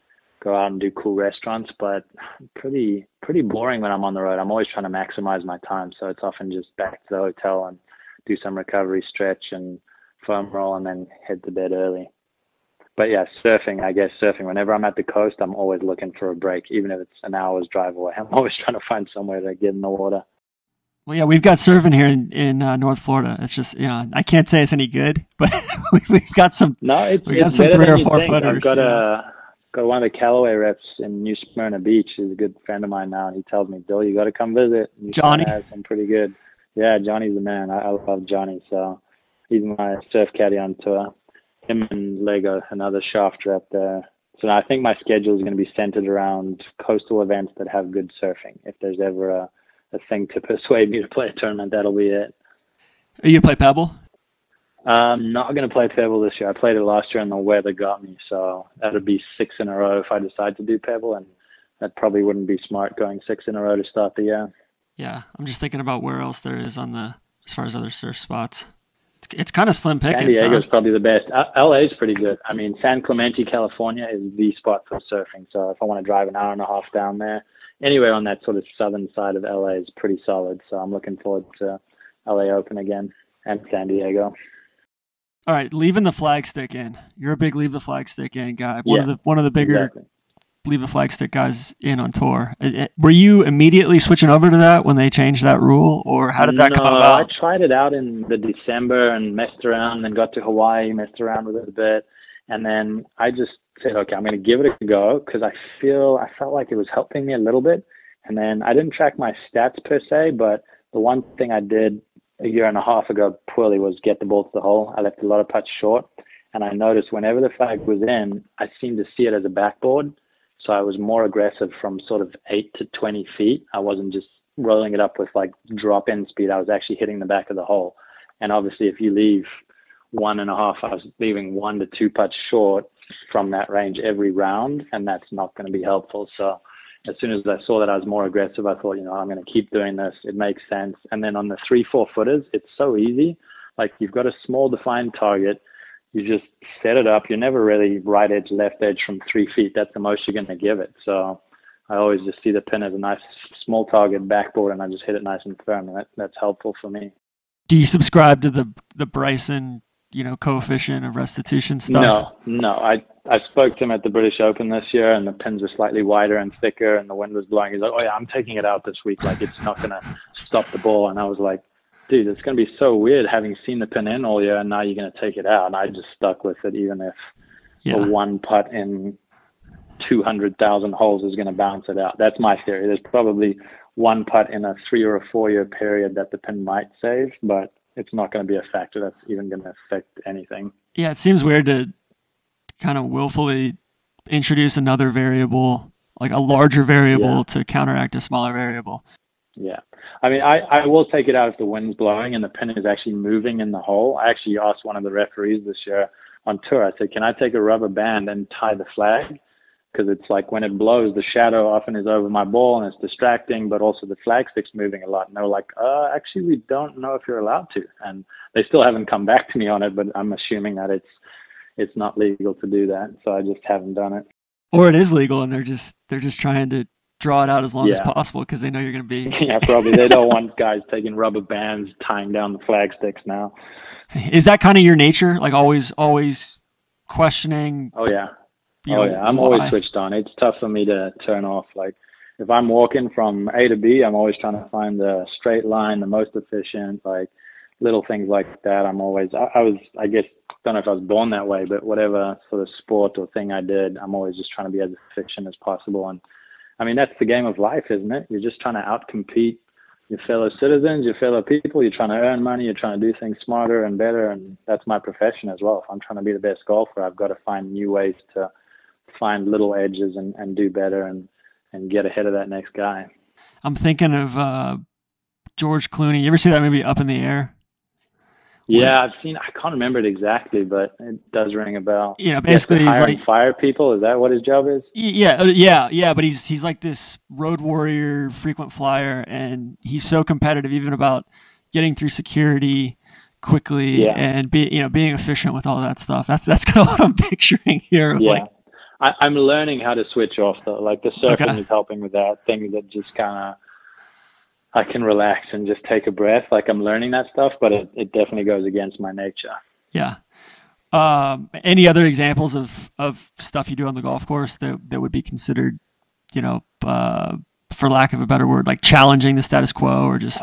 go out and do cool restaurants, but pretty boring when I'm on the road. I'm always trying to maximize my time, so it's often just back to the hotel and do some recovery stretch and foam roll and then head to bed early. But yeah, surfing, whenever I'm at the coast, I'm always looking for a break, even if it's an hour's drive away. I'm always trying to find somewhere to get in the water. Well, yeah, we've got surfing here in North Florida. It's just, I can't say it's any good, but we've got some. No, it's 3 or 4 footers. I've got one of the Callaway reps in New Smyrna Beach. He's a good friend of mine now, and he tells me, Bill, you got to come visit. Johnny has some pretty good. Yeah, Johnny's the man. I love Johnny, so he's my surf caddy on tour. Him and Lego, another shaft rep there. So I think my schedule is going to be centered around coastal events that have good surfing. If there's ever a thing to persuade me to play a tournament, that'll be it. Are you going to play Pebble? I'm not going to play Pebble this year. I played it last year and the weather got me, so that would be 6 in a row if I decide to do Pebble, and that probably wouldn't be smart going 6 in a row to start the year. Yeah, I'm just thinking about where else there is as far as other surf spots. It's kind of slim pickings. San Diego's probably the best. LA's pretty good. I mean, San Clemente, California is the spot for surfing. So if I want to drive an hour and a half down there, anywhere on that sort of southern side of LA is pretty solid. So I'm looking forward to LA Open again and San Diego. All right, leaving the flag stick in. You're a big leave the flag stick in guy. One of the bigger leave the flag stick guys in on tour. Were you immediately switching over to that when they changed that rule, or how did that come about? I tried it out in the December and messed around, and got to Hawaii, messed around with it a bit, and then I just said, okay, I'm going to give it a go because I felt like it was helping me a little bit. And then I didn't track my stats per se, but the one thing I did a year and a half ago poorly was get the ball to the hole. I left a lot of putts short, and I noticed whenever the flag was in, I seemed to see it as a backboard. So I was more aggressive from sort of 8 to 20 feet. I wasn't just rolling it up with like drop in speed. I was actually hitting the back of the hole. And obviously if you leave 1.5, I was leaving 1 to 2 putts short from that range every round, and that's not going to be helpful. So as soon as I saw that I was more aggressive, I thought, I'm going to keep doing this. It makes sense. And then on the 3-4 footers, it's so easy. Like you've got a small defined target. You just set it up. You're never really right edge, left edge from 3 feet. That's the most you're going to give it. So I always just see the pin as a nice small target backboard, and I just hit it nice and firm, and that's helpful for me. Do you subscribe to the Bryson, coefficient of restitution stuff? No. I spoke to him at the British Open this year, and the pins were slightly wider and thicker, and the wind was blowing. He's like, oh yeah, I'm taking it out this week. Like it's not going to stop the ball. And I was like, dude, it's going to be so weird having seen the pin in all year and now you're going to take it out. And I just stuck with it, even if the one putt in 200,000 holes is going to bounce it out. That's my theory. There's probably one putt in a 3 or a 4 year period that the pin might save, but it's not going to be a factor that's even going to affect anything. Yeah, it seems weird to kind of willfully introduce another variable, like a larger variable to counteract a smaller variable. Yeah. I mean, I will take it out if the wind's blowing and the pin is actually moving in the hole. I actually asked one of the referees this year on tour, I said, can I take a rubber band and tie the flag? Because it's like when it blows, the shadow often is over my ball and it's distracting, but also the flag stick's moving a lot. And they're like, actually, we don't know if you're allowed to. And they still haven't come back to me on it, but I'm assuming that it's not legal to do that. So I just haven't done it. Or it is legal and they're just trying to draw it out as long as possible because they know you're going to be. Yeah, probably. They don't want guys taking rubber bands, tying down the flag sticks now. Is that kind of your nature? Like always questioning? Oh, yeah. I'm always switched on. It's tough for me to turn off. Like if I'm walking from A to B, I'm always trying to find the straight line, the most efficient, like little things like that. I guess, don't know if I was born that way, but whatever sort of sport or thing I did, I'm always just trying to be as efficient as possible. And I mean, that's the game of life, isn't it? You're just trying to outcompete your fellow citizens, your fellow people. You're trying to earn money. You're trying to do things smarter and better. And that's my profession as well. If I'm trying to be the best golfer, I've got to find new ways to find little edges and do better and get ahead of that next guy. I'm thinking of George Clooney. You ever see that movie Up in the Air? Yeah, I've seen. I can't remember it exactly, but it does ring a bell. Yeah, basically he's like fire people. Is that what his job is? Yeah. But he's like this road warrior, frequent flyer, and he's so competitive, even about getting through security quickly and being efficient with all that stuff. That's kind of what I'm picturing here. Like, I'm learning how to switch off though. Like the surfing Okay. is helping with that. Things that just kind of I can relax and just take a breath. Like I'm learning that stuff, but it definitely goes against my nature. Yeah. Any other examples of stuff you do on the golf course that would be considered, you know, for lack of a better word, like challenging the status quo, or just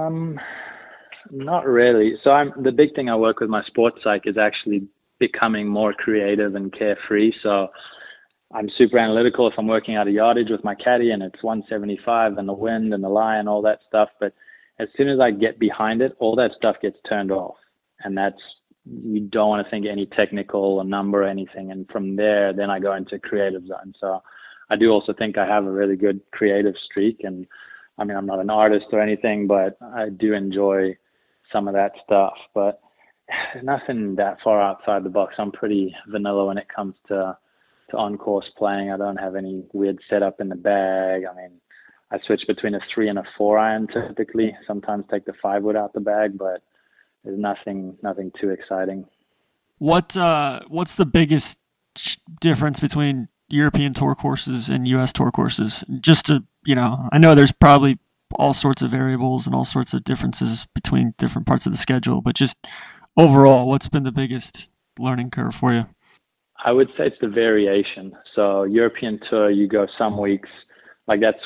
Not really. So the big thing I work with my sports psych is actually becoming more creative and carefree. So I'm super analytical if I'm working out a yardage with my caddy and it's 175 and the wind and the lie and all that stuff. But as soon as I get behind it, all that stuff gets turned off. And you don't want to think any technical or number or anything. And from there, then I go into creative zone. So I do also think I have a really good creative streak. And I mean, I'm not an artist or anything, but I do enjoy some of that stuff. But nothing that far outside the box. I'm pretty vanilla when it comes to on-course playing. I don't have any weird setup in the bag. I mean, I switch between a 3 and a 4 iron typically. Sometimes take the 5-wood out the bag, but there's nothing too exciting. what's the biggest difference between European tour courses and U.S. tour courses? Just to, I know there's probably all sorts of variables and all sorts of differences between different parts of the schedule, but just overall, what's been the biggest learning curve for you? I would say it's the variation. So European tour, you go some weeks, like that's,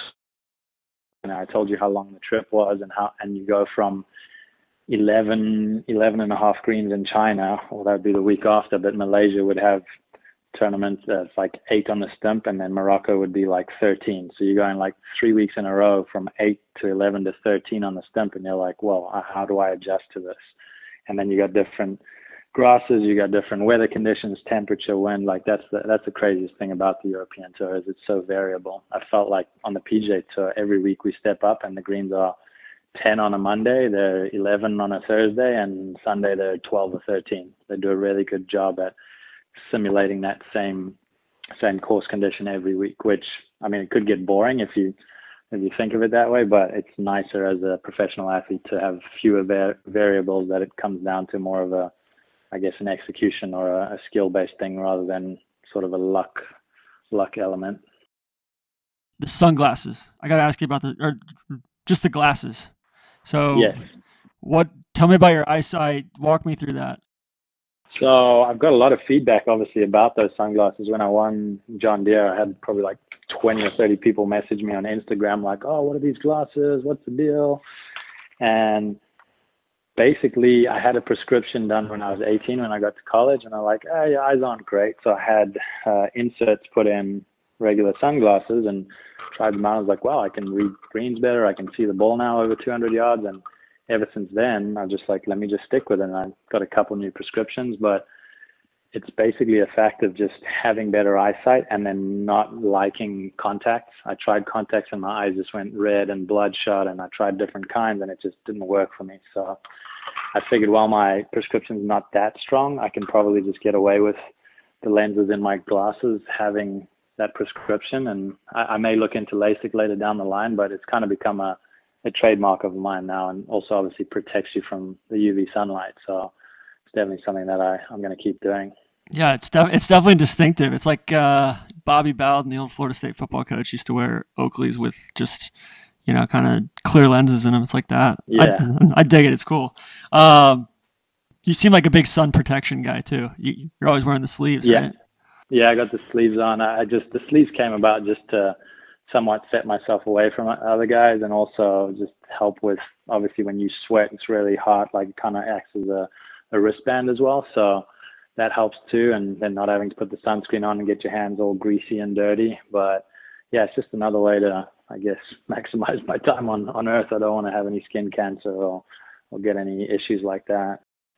I told you how long the trip was and you go from 11 and a half greens in China, well, that would be the week after, but Malaysia would have tournaments that's like 8 on the stump, and then Morocco would be like 13. So you're going like 3 weeks in a row from 8 to 11 to 13 on the stump, and you're like, well, how do I adjust to this? And then you got different grasses, you got different weather conditions, temperature, wind. Like that's the craziest thing about the European tour is it's so variable. I felt like on the PGA tour, every week we step up and the greens are 10 on a Monday, they're 11 on a Thursday, and Sunday they're 12 or 13. They do a really good job at simulating that same course condition every week, which, I mean, it could get boring if you think of it that way, but it's nicer as a professional athlete to have fewer variables, that it comes down to more of a, I guess, an execution or a skill-based thing rather than sort of a luck element. The sunglasses. I got to ask you about just the glasses. So yes. Tell me about your eyesight. Walk me through that. So I've got a lot of feedback, obviously, about those sunglasses. When I won John Deere, I had probably like 20 or 30 people message me on Instagram like, oh, what are these glasses? What's the deal? And basically, I had a prescription done when I was 18 when I got to college, and I'm like, oh, your eyes aren't great. So I had inserts put in regular sunglasses and tried them out. I was like, wow, I can read greens better. I can see the ball now over 200 yards. And ever since then, I'm just like, let me just stick with it. And I got a couple new prescriptions, but it's basically a fact of just having better eyesight and then not liking contacts. I tried contacts and my eyes just went red and bloodshot, and I tried different kinds and it just didn't work for me. So I figured while my prescription's not that strong, I can probably just get away with the lenses in my glasses having that prescription. And I may look into LASIK later down the line, but it's kind of become a trademark of mine now, and also obviously protects you from the UV sunlight. So it's definitely something that I'm going to keep doing. Yeah, it's definitely distinctive. It's like Bobby Bowden, the old Florida State football coach, used to wear Oakleys with just, kind of clear lenses in them. It's like that. Yeah. I dig it. It's cool. You seem like a big sun protection guy too. You're always wearing the sleeves, yeah. right? Yeah, I got the sleeves on. The sleeves came about just to somewhat set myself away from other guys, and also just help with, obviously when you sweat, it's really hot, like it kind of acts as a wristband as well. So that helps too. And then not having to put the sunscreen on and get your hands all greasy and dirty. But yeah, it's just another way to, I guess, maximize my time on Earth. I don't want to have any skin cancer or get any issues like that.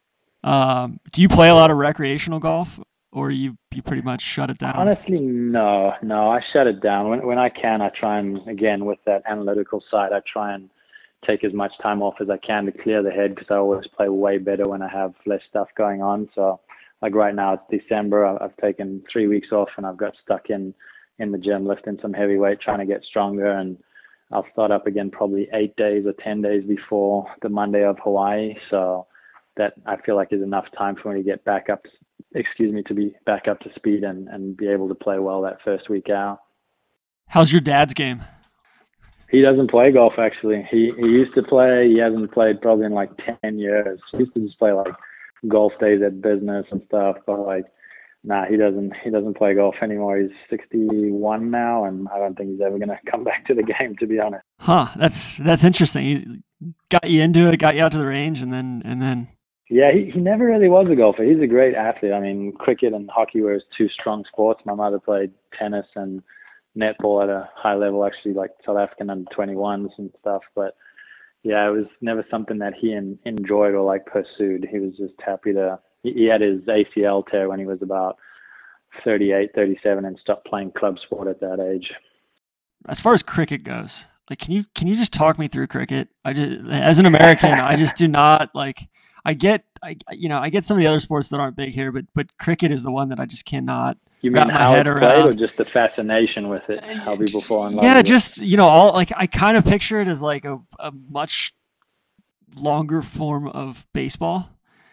Do you play a lot of recreational golf, or you pretty much shut it down? Honestly, no, I shut it down. When I can, I try and, again, with that analytical side, I try and take as much time off as I can to clear the head, because I always play way better when I have less stuff going on. So like right now, it's December. I've taken 3 weeks off and I've got stuck in the gym lifting some heavy weight, trying to get stronger. And I'll start up again probably 8 days or 10 days before the Monday of Hawaii. So that I feel like is enough time for me to get back up to be back up to speed and be able to play well that first week out. How's your dad's game? He doesn't play golf, actually. He used to play. He hasn't played probably in like 10 years. He used to just play like golf days at business and stuff, but like, nah, he doesn't play golf anymore. He's 61 now, and I don't think he's ever going to come back to the game, to be honest. Huh, that's interesting. He got you into it, got you out to the range, and then. Yeah, he never really was a golfer. He's a great athlete. I mean, cricket and hockey were his two strong sports. My mother played tennis and netball at a high level, actually, like South African under 21s and stuff. But yeah, it was never something that he enjoyed or like pursued. He was just happy to. He had his ACL tear when he was about 38, 37, and stopped playing club sport at that age. As far as cricket goes, like, can you just talk me through cricket? As an American, I just do not like. I get some of the other sports that aren't big here, but cricket is the one that I just cannot wrap my head around. Played, or just the fascination with it, how people fall in love with it? Yeah, just, I kind of picture it as like a much longer form of baseball.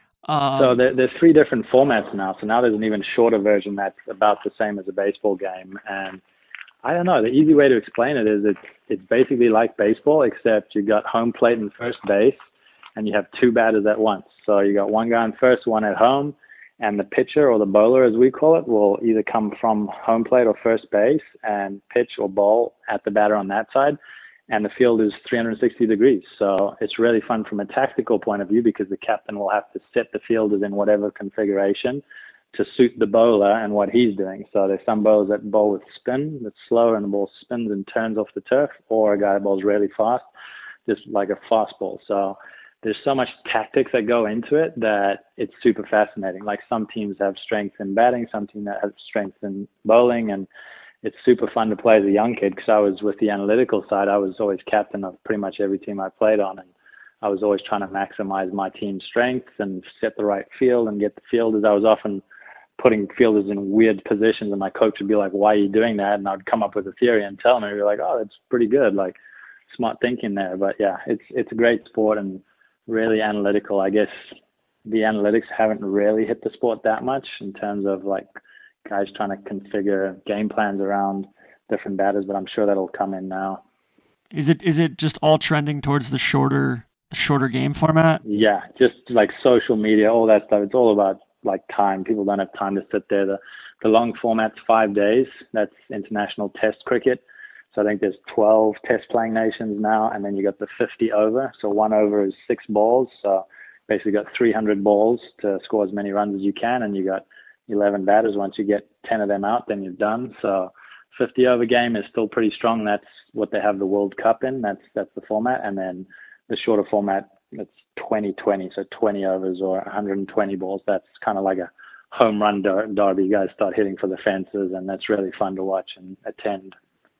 So there's 3 different formats now. So now there's an even shorter version that's about the same as a baseball game. And I don't know, the easy way to explain it is it's basically like baseball, except you got home plate and first base, and you have 2 batters at once. So you got one guy on first, one at home, and the pitcher, or the bowler as we call it, will either come from home plate or first base and pitch or bowl at the batter on that side. And the field is 360 degrees. So it's really fun from a tactical point of view, because the captain will have to set the fielders in whatever configuration to suit the bowler and what he's doing. So there's some bowlers that bowl with spin, that's slow, and the ball spins and turns off the turf, or a guy that bowls really fast, just like a fastball. So there's so much tactics that go into it that it's super fascinating. Like, some teams have strength in batting, some teams that have strength in bowling, and it's super fun to play as a young kid, because I was with the analytical side. I was always captain of pretty much every team I played on, and I was always trying to maximize my team's strengths and set the right field and get the fielders. I was often putting fielders in weird positions, and my coach would be like, "Why are you doing that?" And I'd come up with a theory and tell him, and he'd be like, "Oh, that's pretty good, like smart thinking there." But yeah, it's a great sport and really analytical. I guess the analytics haven't really hit the sport that much in terms of like guys trying to configure game plans around different batters, but I'm sure that'll come in now. Is it just all trending towards the shorter game format? Yeah, just like social media, all that stuff. It's all about like time. People don't have time to sit there. The long format's 5 days. That's international test cricket. So I think there's 12 test playing nations now, and then you got the 50 over. So 1 over is 6 balls. So basically got 300 balls to score as many runs as you can, and you got 11 batters. Once you get 10 of them out, then you're done. So 50 over game is still pretty strong. That's what they have the World Cup in. That's the format. And then the shorter format, it's 20-20, so 20 overs or 120 balls. That's kind of like a home run derby. You guys start hitting for the fences, and that's really fun to watch and attend.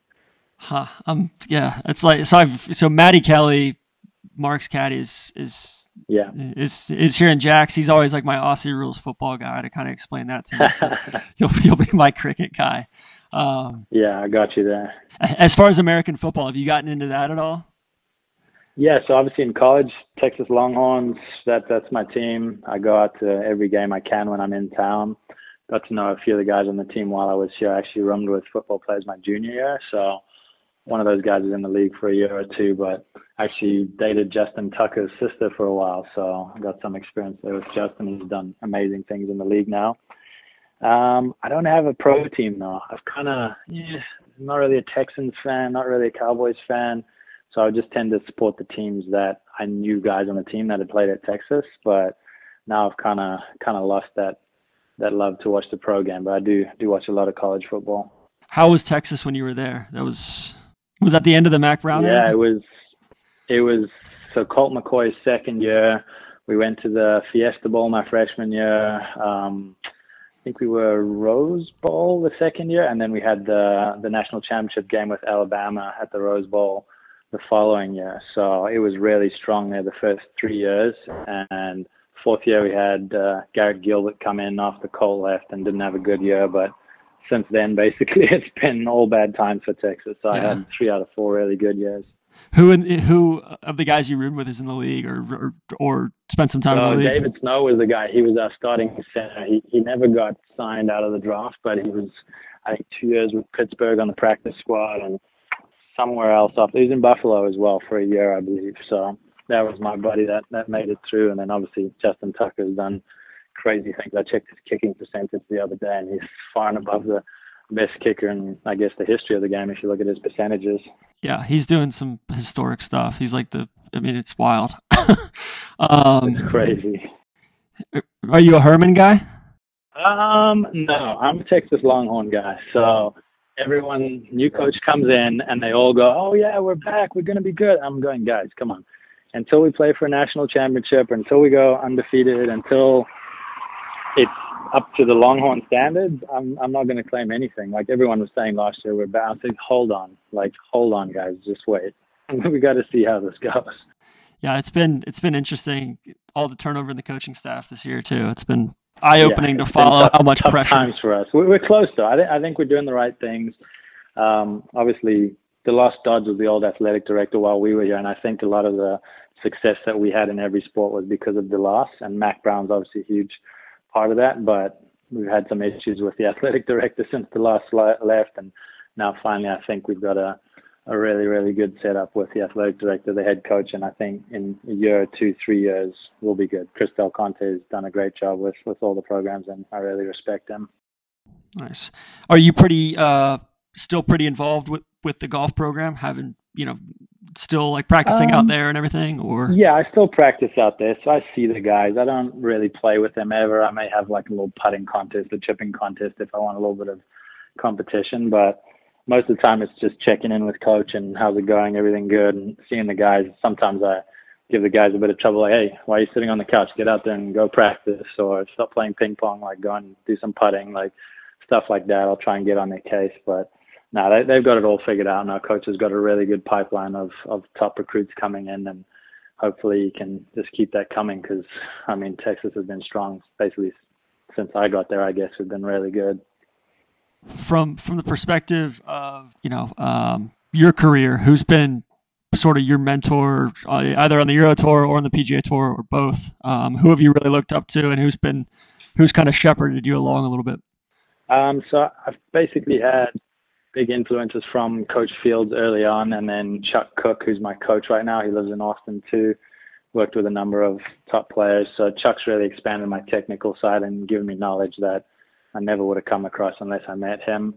Huh. Yeah. It's like so Matty Kelly, Mark's caddy is here in Jax. He's always like my Aussie rules football guy to kind of explain that to me. So you'll be my cricket guy. Yeah, I got you there. As far as American football, have you gotten into that at all? Yeah, so obviously in college, Texas Longhorns, that's my team. I go out to every game I can when I'm in town. Got to know a few of the guys on the team while I was here. I actually roomed with football players my junior year, so one of those guys was in the league for a year or two, but actually dated Justin Tucker's sister for a while, so I got some experience there with Justin. He's done amazing things in the league now. I don't have a pro team though. I've kind of, not really a Texans fan, not really a Cowboys fan, so I just tend to support the teams that I knew guys on the team that had played at Texas, but now I've kind of lost that love to watch the pro game, but I do watch a lot of college football. How was Texas when you were there? Was that the end of the Mac Brown era? Yeah, it was so Colt McCoy's second year. We went to the Fiesta Bowl my freshman year. I think we were Rose Bowl the second year, and then we had the national championship game with Alabama at the Rose Bowl the following year. So it was really strong there the first 3 years, and fourth year we had Garrett Gilbert come in after Cole left and didn't have a good year, but since then basically it's been all bad times for Texas. So I had 3 out of 4 really good years. Who of the guys you roomed with is in the league or spent some time in the league? David Snow was the guy. He was our starting center. He never got signed out of the draft, but he was, I think, 2 years with Pittsburgh on the practice squad and somewhere else off. He was in Buffalo as well for a year, I believe. So that was my buddy that made it through. And then obviously Justin Tucker's done crazy things. I checked his kicking percentage the other day, and he's far and above the best kicker in, I guess, the history of the game if you look at his percentages. Yeah, he's doing some historic stuff. He's like it's wild. It's crazy. Are you a Herman guy? No, I'm a Texas Longhorn guy. So everyone, new coach comes in and they all go, "Oh yeah, we're back. We're going to be good." I'm going, guys, come on. Until we play for a national championship, until we go undefeated, until it's up to the Longhorn standards, I'm not going to claim anything. Like everyone was saying last year, we're back. I think, hold on, guys, just wait. We got to see how this goes. Yeah, it's been interesting. All the turnover in the coaching staff this year too. It's been eye-opening to follow how much pressure. Times for us. We're close though. I think we're doing the right things. Obviously, DeLoss Dodds was the old athletic director while we were here, and I think a lot of the success that we had in every sport was because of DeLoss, and Mac Brown's obviously a huge part of that, but we've had some issues with the athletic director since DeLoss left, and now finally I think we've got a really, really good setup with the athletic director, the head coach, and I think in a year, 2, 3 years, we'll be good. Chris Del Conte has done a great job with all the programs, and I really respect him. Nice. Are you still pretty involved with the golf program, having, still like practicing out there and everything, or? Yeah, I still practice out there, so I see the guys. I don't really play with them ever. I may have like a little putting contest, a chipping contest if I want a little bit of competition, but most of the time it's just checking in with coach and how's it going, everything good, and seeing the guys. Sometimes I give the guys a bit of trouble, like, hey, why are you sitting on the couch? Get out there and go practice, or stop playing ping pong, like go and do some putting, like stuff like that. I'll try and get on their case, but no, they've got it all figured out, and our coach has got a really good pipeline of top recruits coming in, and hopefully he can just keep that coming because, Texas has been strong basically since I got there. I guess we've been really good. From the perspective of, your career, who's been sort of your mentor, either on the Euro Tour or on the PGA Tour or both? Who have you really looked up to, and who's kind of shepherded you along a little bit? So I've basically had big influences from Coach Fields early on, and then Chuck Cook, who's my coach right now. He lives in Austin too. Worked with a number of top players. So Chuck's really expanded my technical side and given me knowledge that I never would have come across unless I met him.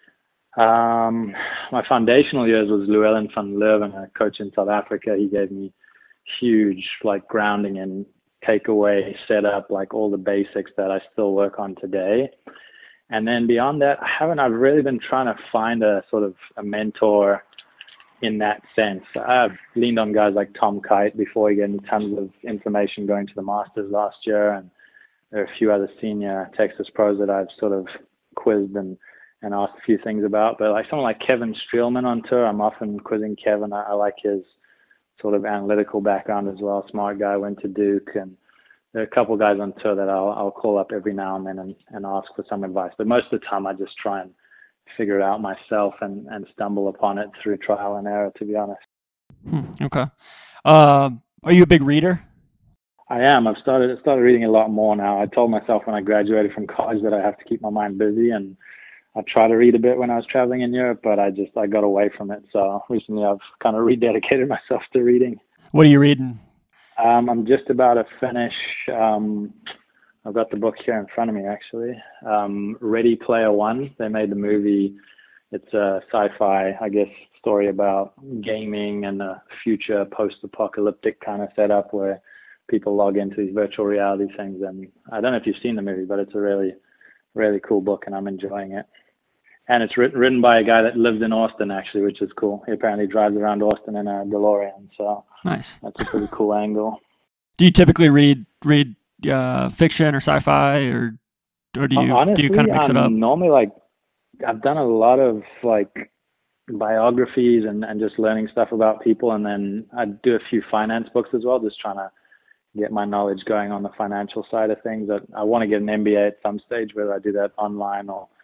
My foundational years was Llewellyn van Leuven, a coach in South Africa. He gave me huge grounding and takeaway setup, all the basics that I still work on today. And then beyond that, I've really been trying to find a sort of a mentor in that sense. I've leaned on guys like Tom Kite before he gave me tons of information going to the Masters last year, and there are a few other senior Texas pros that I've sort of quizzed and asked a few things about. But someone like Kevin Streelman on tour, I'm often quizzing Kevin. I like his sort of analytical background as well. Smart guy, went to Duke, and there are a couple of guys on tour that I'll call up every now and then and ask for some advice. But most of the time I just try and figure it out myself and stumble upon it through trial and error, to be honest. Okay. Are you a big reader? I am. I've started reading a lot more now. I told myself when I graduated from college that I have to keep my mind busy, and I tried to read a bit when I was traveling in Europe, but I got away from it. So recently I've kind of rededicated myself to reading. What are you reading? I'm just about to finish. I've got the book here in front of me, actually. Ready Player One. They made the movie. It's a sci-fi, I guess, story about gaming and a future post-apocalyptic kind of setup where people log into these virtual reality things. And I don't know if you've seen the movie, but it's a really, really cool book, and I'm enjoying it. And it's written by a guy that lives in Austin, actually, which is cool. He apparently drives around Austin in a DeLorean, so nice. That's a pretty cool angle. Do you typically read fiction or sci-fi, or do you honestly, do you kind of mix it up? Normally, I've done a lot of biographies and just learning stuff about people, and then I do a few finance books as well, just trying to get my knowledge going on the financial side of things. I want to get an MBA at some stage, whether I do that online or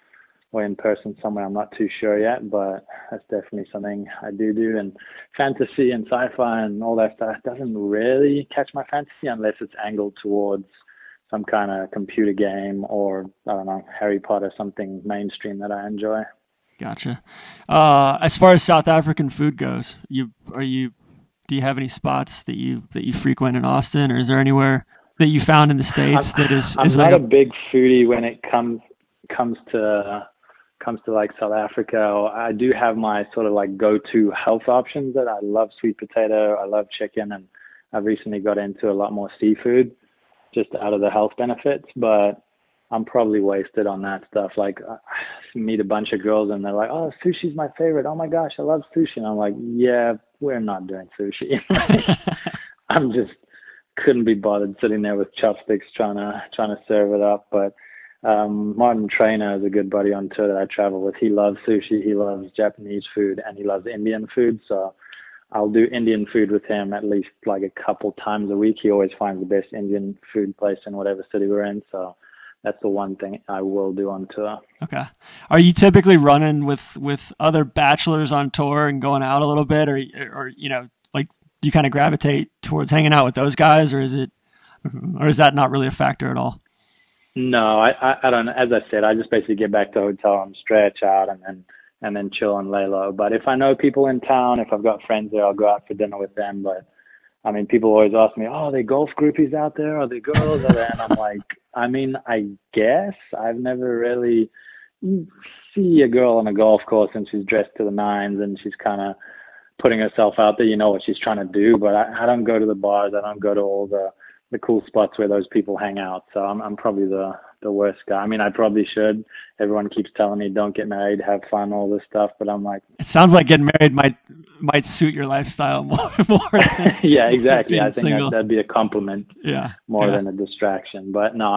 or in person somewhere. I'm not too sure yet, but that's definitely something I do. And fantasy and sci-fi and all that stuff doesn't really catch my fancy unless it's angled towards some kind of computer game or, I don't know, Harry Potter, something mainstream that I enjoy. Gotcha. As far as South African food goes, do you have any spots that you frequent in Austin, or is there anywhere that you found in the States I'm not a big foodie when it comes to like South Africa. I do have my sort of like go-to health options that I love: sweet potato, I love chicken, and I've recently got into a lot more seafood just out of the health benefits. But I'm probably wasted on that stuff. Like, I meet a bunch of girls and they're like, "Oh, sushi's my favorite. Oh my gosh, I love sushi." And I'm like, "Yeah, we're not doing sushi." I'm just couldn't be bothered sitting there with chopsticks trying to serve it up. But Martin Trainer is a good buddy on tour that I travel with. He loves sushi, he loves Japanese food, and he loves Indian food. So I'll do Indian food with him at least like a couple times a week. He always finds the best Indian food place in whatever city we're in. So that's the one thing I will do on tour. Okay. Are you typically running with other bachelors on tour and going out a little bit, or like, do you kind of gravitate towards hanging out with those guys, or is that not really a factor at all? No, I don't. As I said, I just basically get back to the hotel and stretch out and then chill and lay low. But if I know people in town, if I've got friends there, I'll go out for dinner with them. But I mean, people always ask me, "Oh, are there golf groupies out there? Are there girls?" And I'm like, I mean, I guess I've never really see a girl on a golf course and she's dressed to the nines and she's kind of putting herself out there. You know what she's trying to do, but I don't go to the bars. I don't go to all the cool spots where those people hang out. So I'm probably the worst guy. I mean, I probably should. Everyone keeps telling me don't get married, have fun, all this stuff, but I'm like, it sounds like getting married might suit your lifestyle more than yeah, exactly. I think that'd be a compliment, more than a distraction. But no,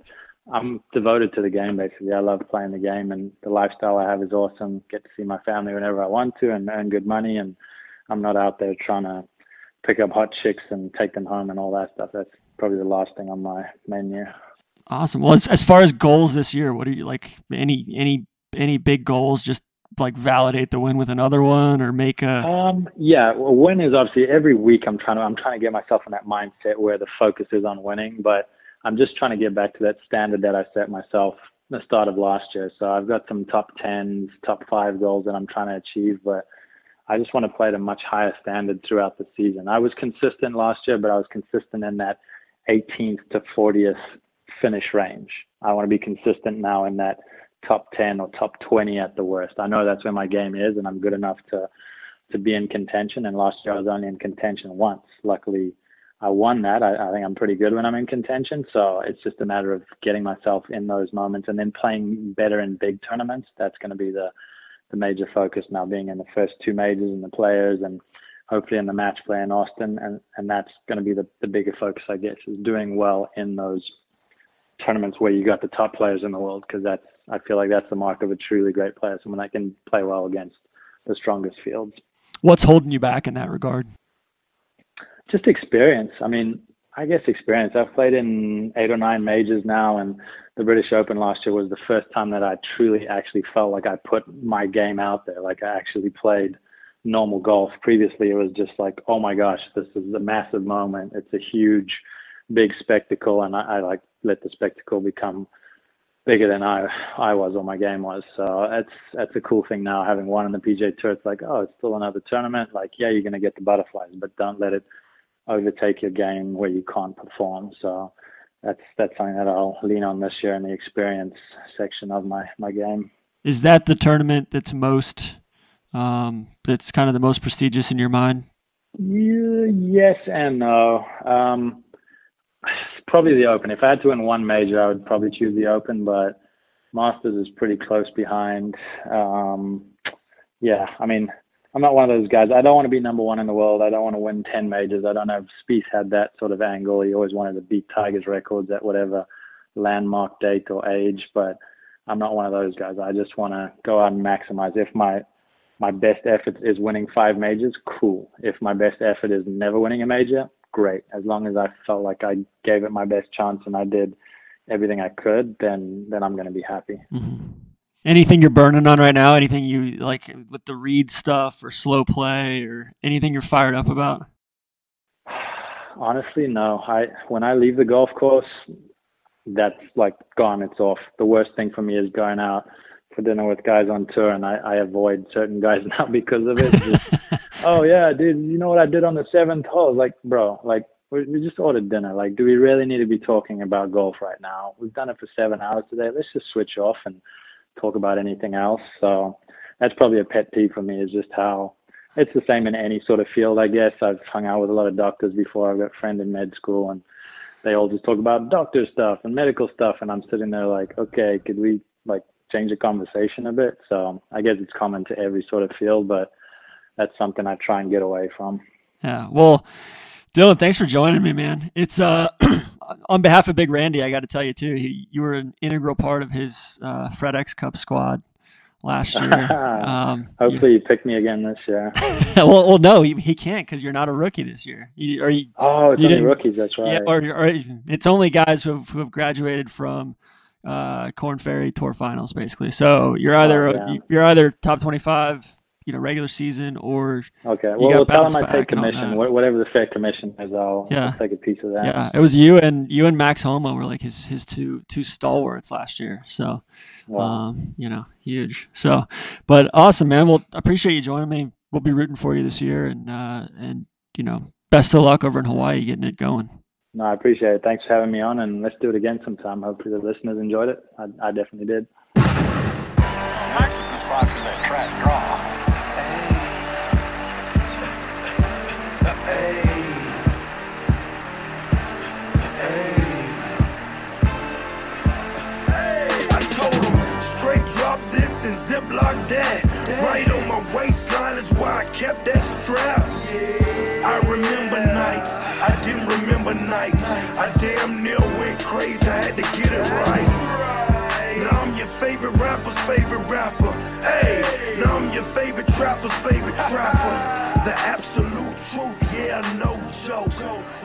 I'm devoted to the game, basically. I love playing the game, and the lifestyle I have is awesome. Get to see my family whenever I want to and earn good money, and I'm not out there trying to pick up hot chicks and take them home and all that stuff. That's probably the last thing on my menu. Awesome. Well, as far as goals this year, what are you like? Any big goals? Just like validate the win with another one, or make a. Yeah, well, win is obviously every week. I'm trying to get myself in that mindset where the focus is on winning. But I'm just trying to get back to that standard that I set myself at the start of last year. So I've got some top 10s, top 5 goals that I'm trying to achieve, but I just want to play at a much higher standard throughout the season. I was consistent last year, but I was consistent in that 18th to 40th finish range. I want to be consistent now in that top 10 or top 20 at the worst. I know that's where my game is, and I'm good enough to be in contention. And last year I was only in contention once. Luckily, I won that. I think I'm pretty good when I'm in contention. So it's just a matter of getting myself in those moments and then playing better in big tournaments. That's going to be the major focus now, being in the first 2 majors and the players, and hopefully in the match play in Austin. And that's going to be the bigger focus, I guess, is doing well in those tournaments where you got the top players in the world, because I feel like that's the mark of a truly great player, someone that can play well against the strongest fields. What's holding you back in that regard? Just experience. I mean, I guess experience. I've played in 8 or 9 majors now, and the British Open last year was the first time that I truly actually felt like I put my game out there, like I actually played normal golf. Previously, it was just like, oh my gosh, this is a massive moment. It's a huge, big spectacle, and I like let the spectacle become bigger than I was or my game was. So that's a cool thing now, having won on the PGA Tour. It's like, oh, it's still another tournament. Like, yeah, you're going to get the butterflies, but don't let it overtake your game where you can't perform. So that's something that I'll lean on this year in the experience section of my game. Is that the tournament that's most that's kind of the most prestigious in your mind? Yes and no. Probably the Open. If I had to win one major, I would probably choose the Open, but Masters is pretty close behind. Yeah, I mean, I'm not one of those guys. I don't want to be number 1 in the world. I don't want to win 10 majors. I don't know if Spieth had that sort of angle. He always wanted to beat Tiger's records at whatever landmark date or age, but I'm not one of those guys. I just want to go out and maximize. If my best effort is winning 5 majors, cool. If my best effort is never winning a major, great. As long as I felt like I gave it my best chance and I did everything I could, then I'm going to be happy. Mm-hmm. Anything you're burning on right now? Anything you like with the read stuff or slow play or anything you're fired up about? Honestly, no. When I leave the golf course, that's like gone. It's off. The worst thing for me is going out for dinner with guys on tour, and I avoid certain guys now because of it. Just, oh yeah, dude, you know what I did on the 7th hole? Like, bro, like we just ordered dinner. Like, do we really need to be talking about golf right now? We've done it for 7 hours today. Let's just switch off and talk about anything else. So that's probably a pet peeve for me, is just how it's the same in any sort of field, I guess. I've hung out with a lot of doctors before. I've got a friend in med school, and they all just talk about doctor stuff and medical stuff, and I'm sitting there like, okay, could we like change the conversation a bit? So I guess it's common to every sort of field, but that's something I try and get away from. Yeah. Well, Dylan, thanks for joining me, man. It's on behalf of Big Randy, I got to tell you too, you were an integral part of his FredEx Cup squad last year. Hopefully you pick me again this year. well, no, he can't because you're not a rookie this year. It's only rookies, that's right. Yeah, or it's only guys who have graduated from Korn Ferry Tour Finals, basically. So you're either top 25, regular season, or okay. Well, we'll tell him I take commission. Whatever the fair commission is, I'll take a piece of that. Yeah, it was you and Max Homa were like his two stalwarts last year. So, wow. Huge. So, but awesome, man. Well, I appreciate you joining me. We'll be rooting for you this year, and best of luck over in Hawaii getting it going. No, I appreciate it. Thanks for having me on, and let's do it again sometime. Hopefully the listeners enjoyed it. I definitely did. Nice is the spot for that track draw. And Ziploc that right on my waistline is why I kept that strap. I remember nights, I didn't remember nights. I damn near went crazy, I had to get it right. Now I'm your favorite rapper's favorite rapper. Hey, now I'm your favorite trapper's favorite trapper. The absolute truth, yeah, no joke.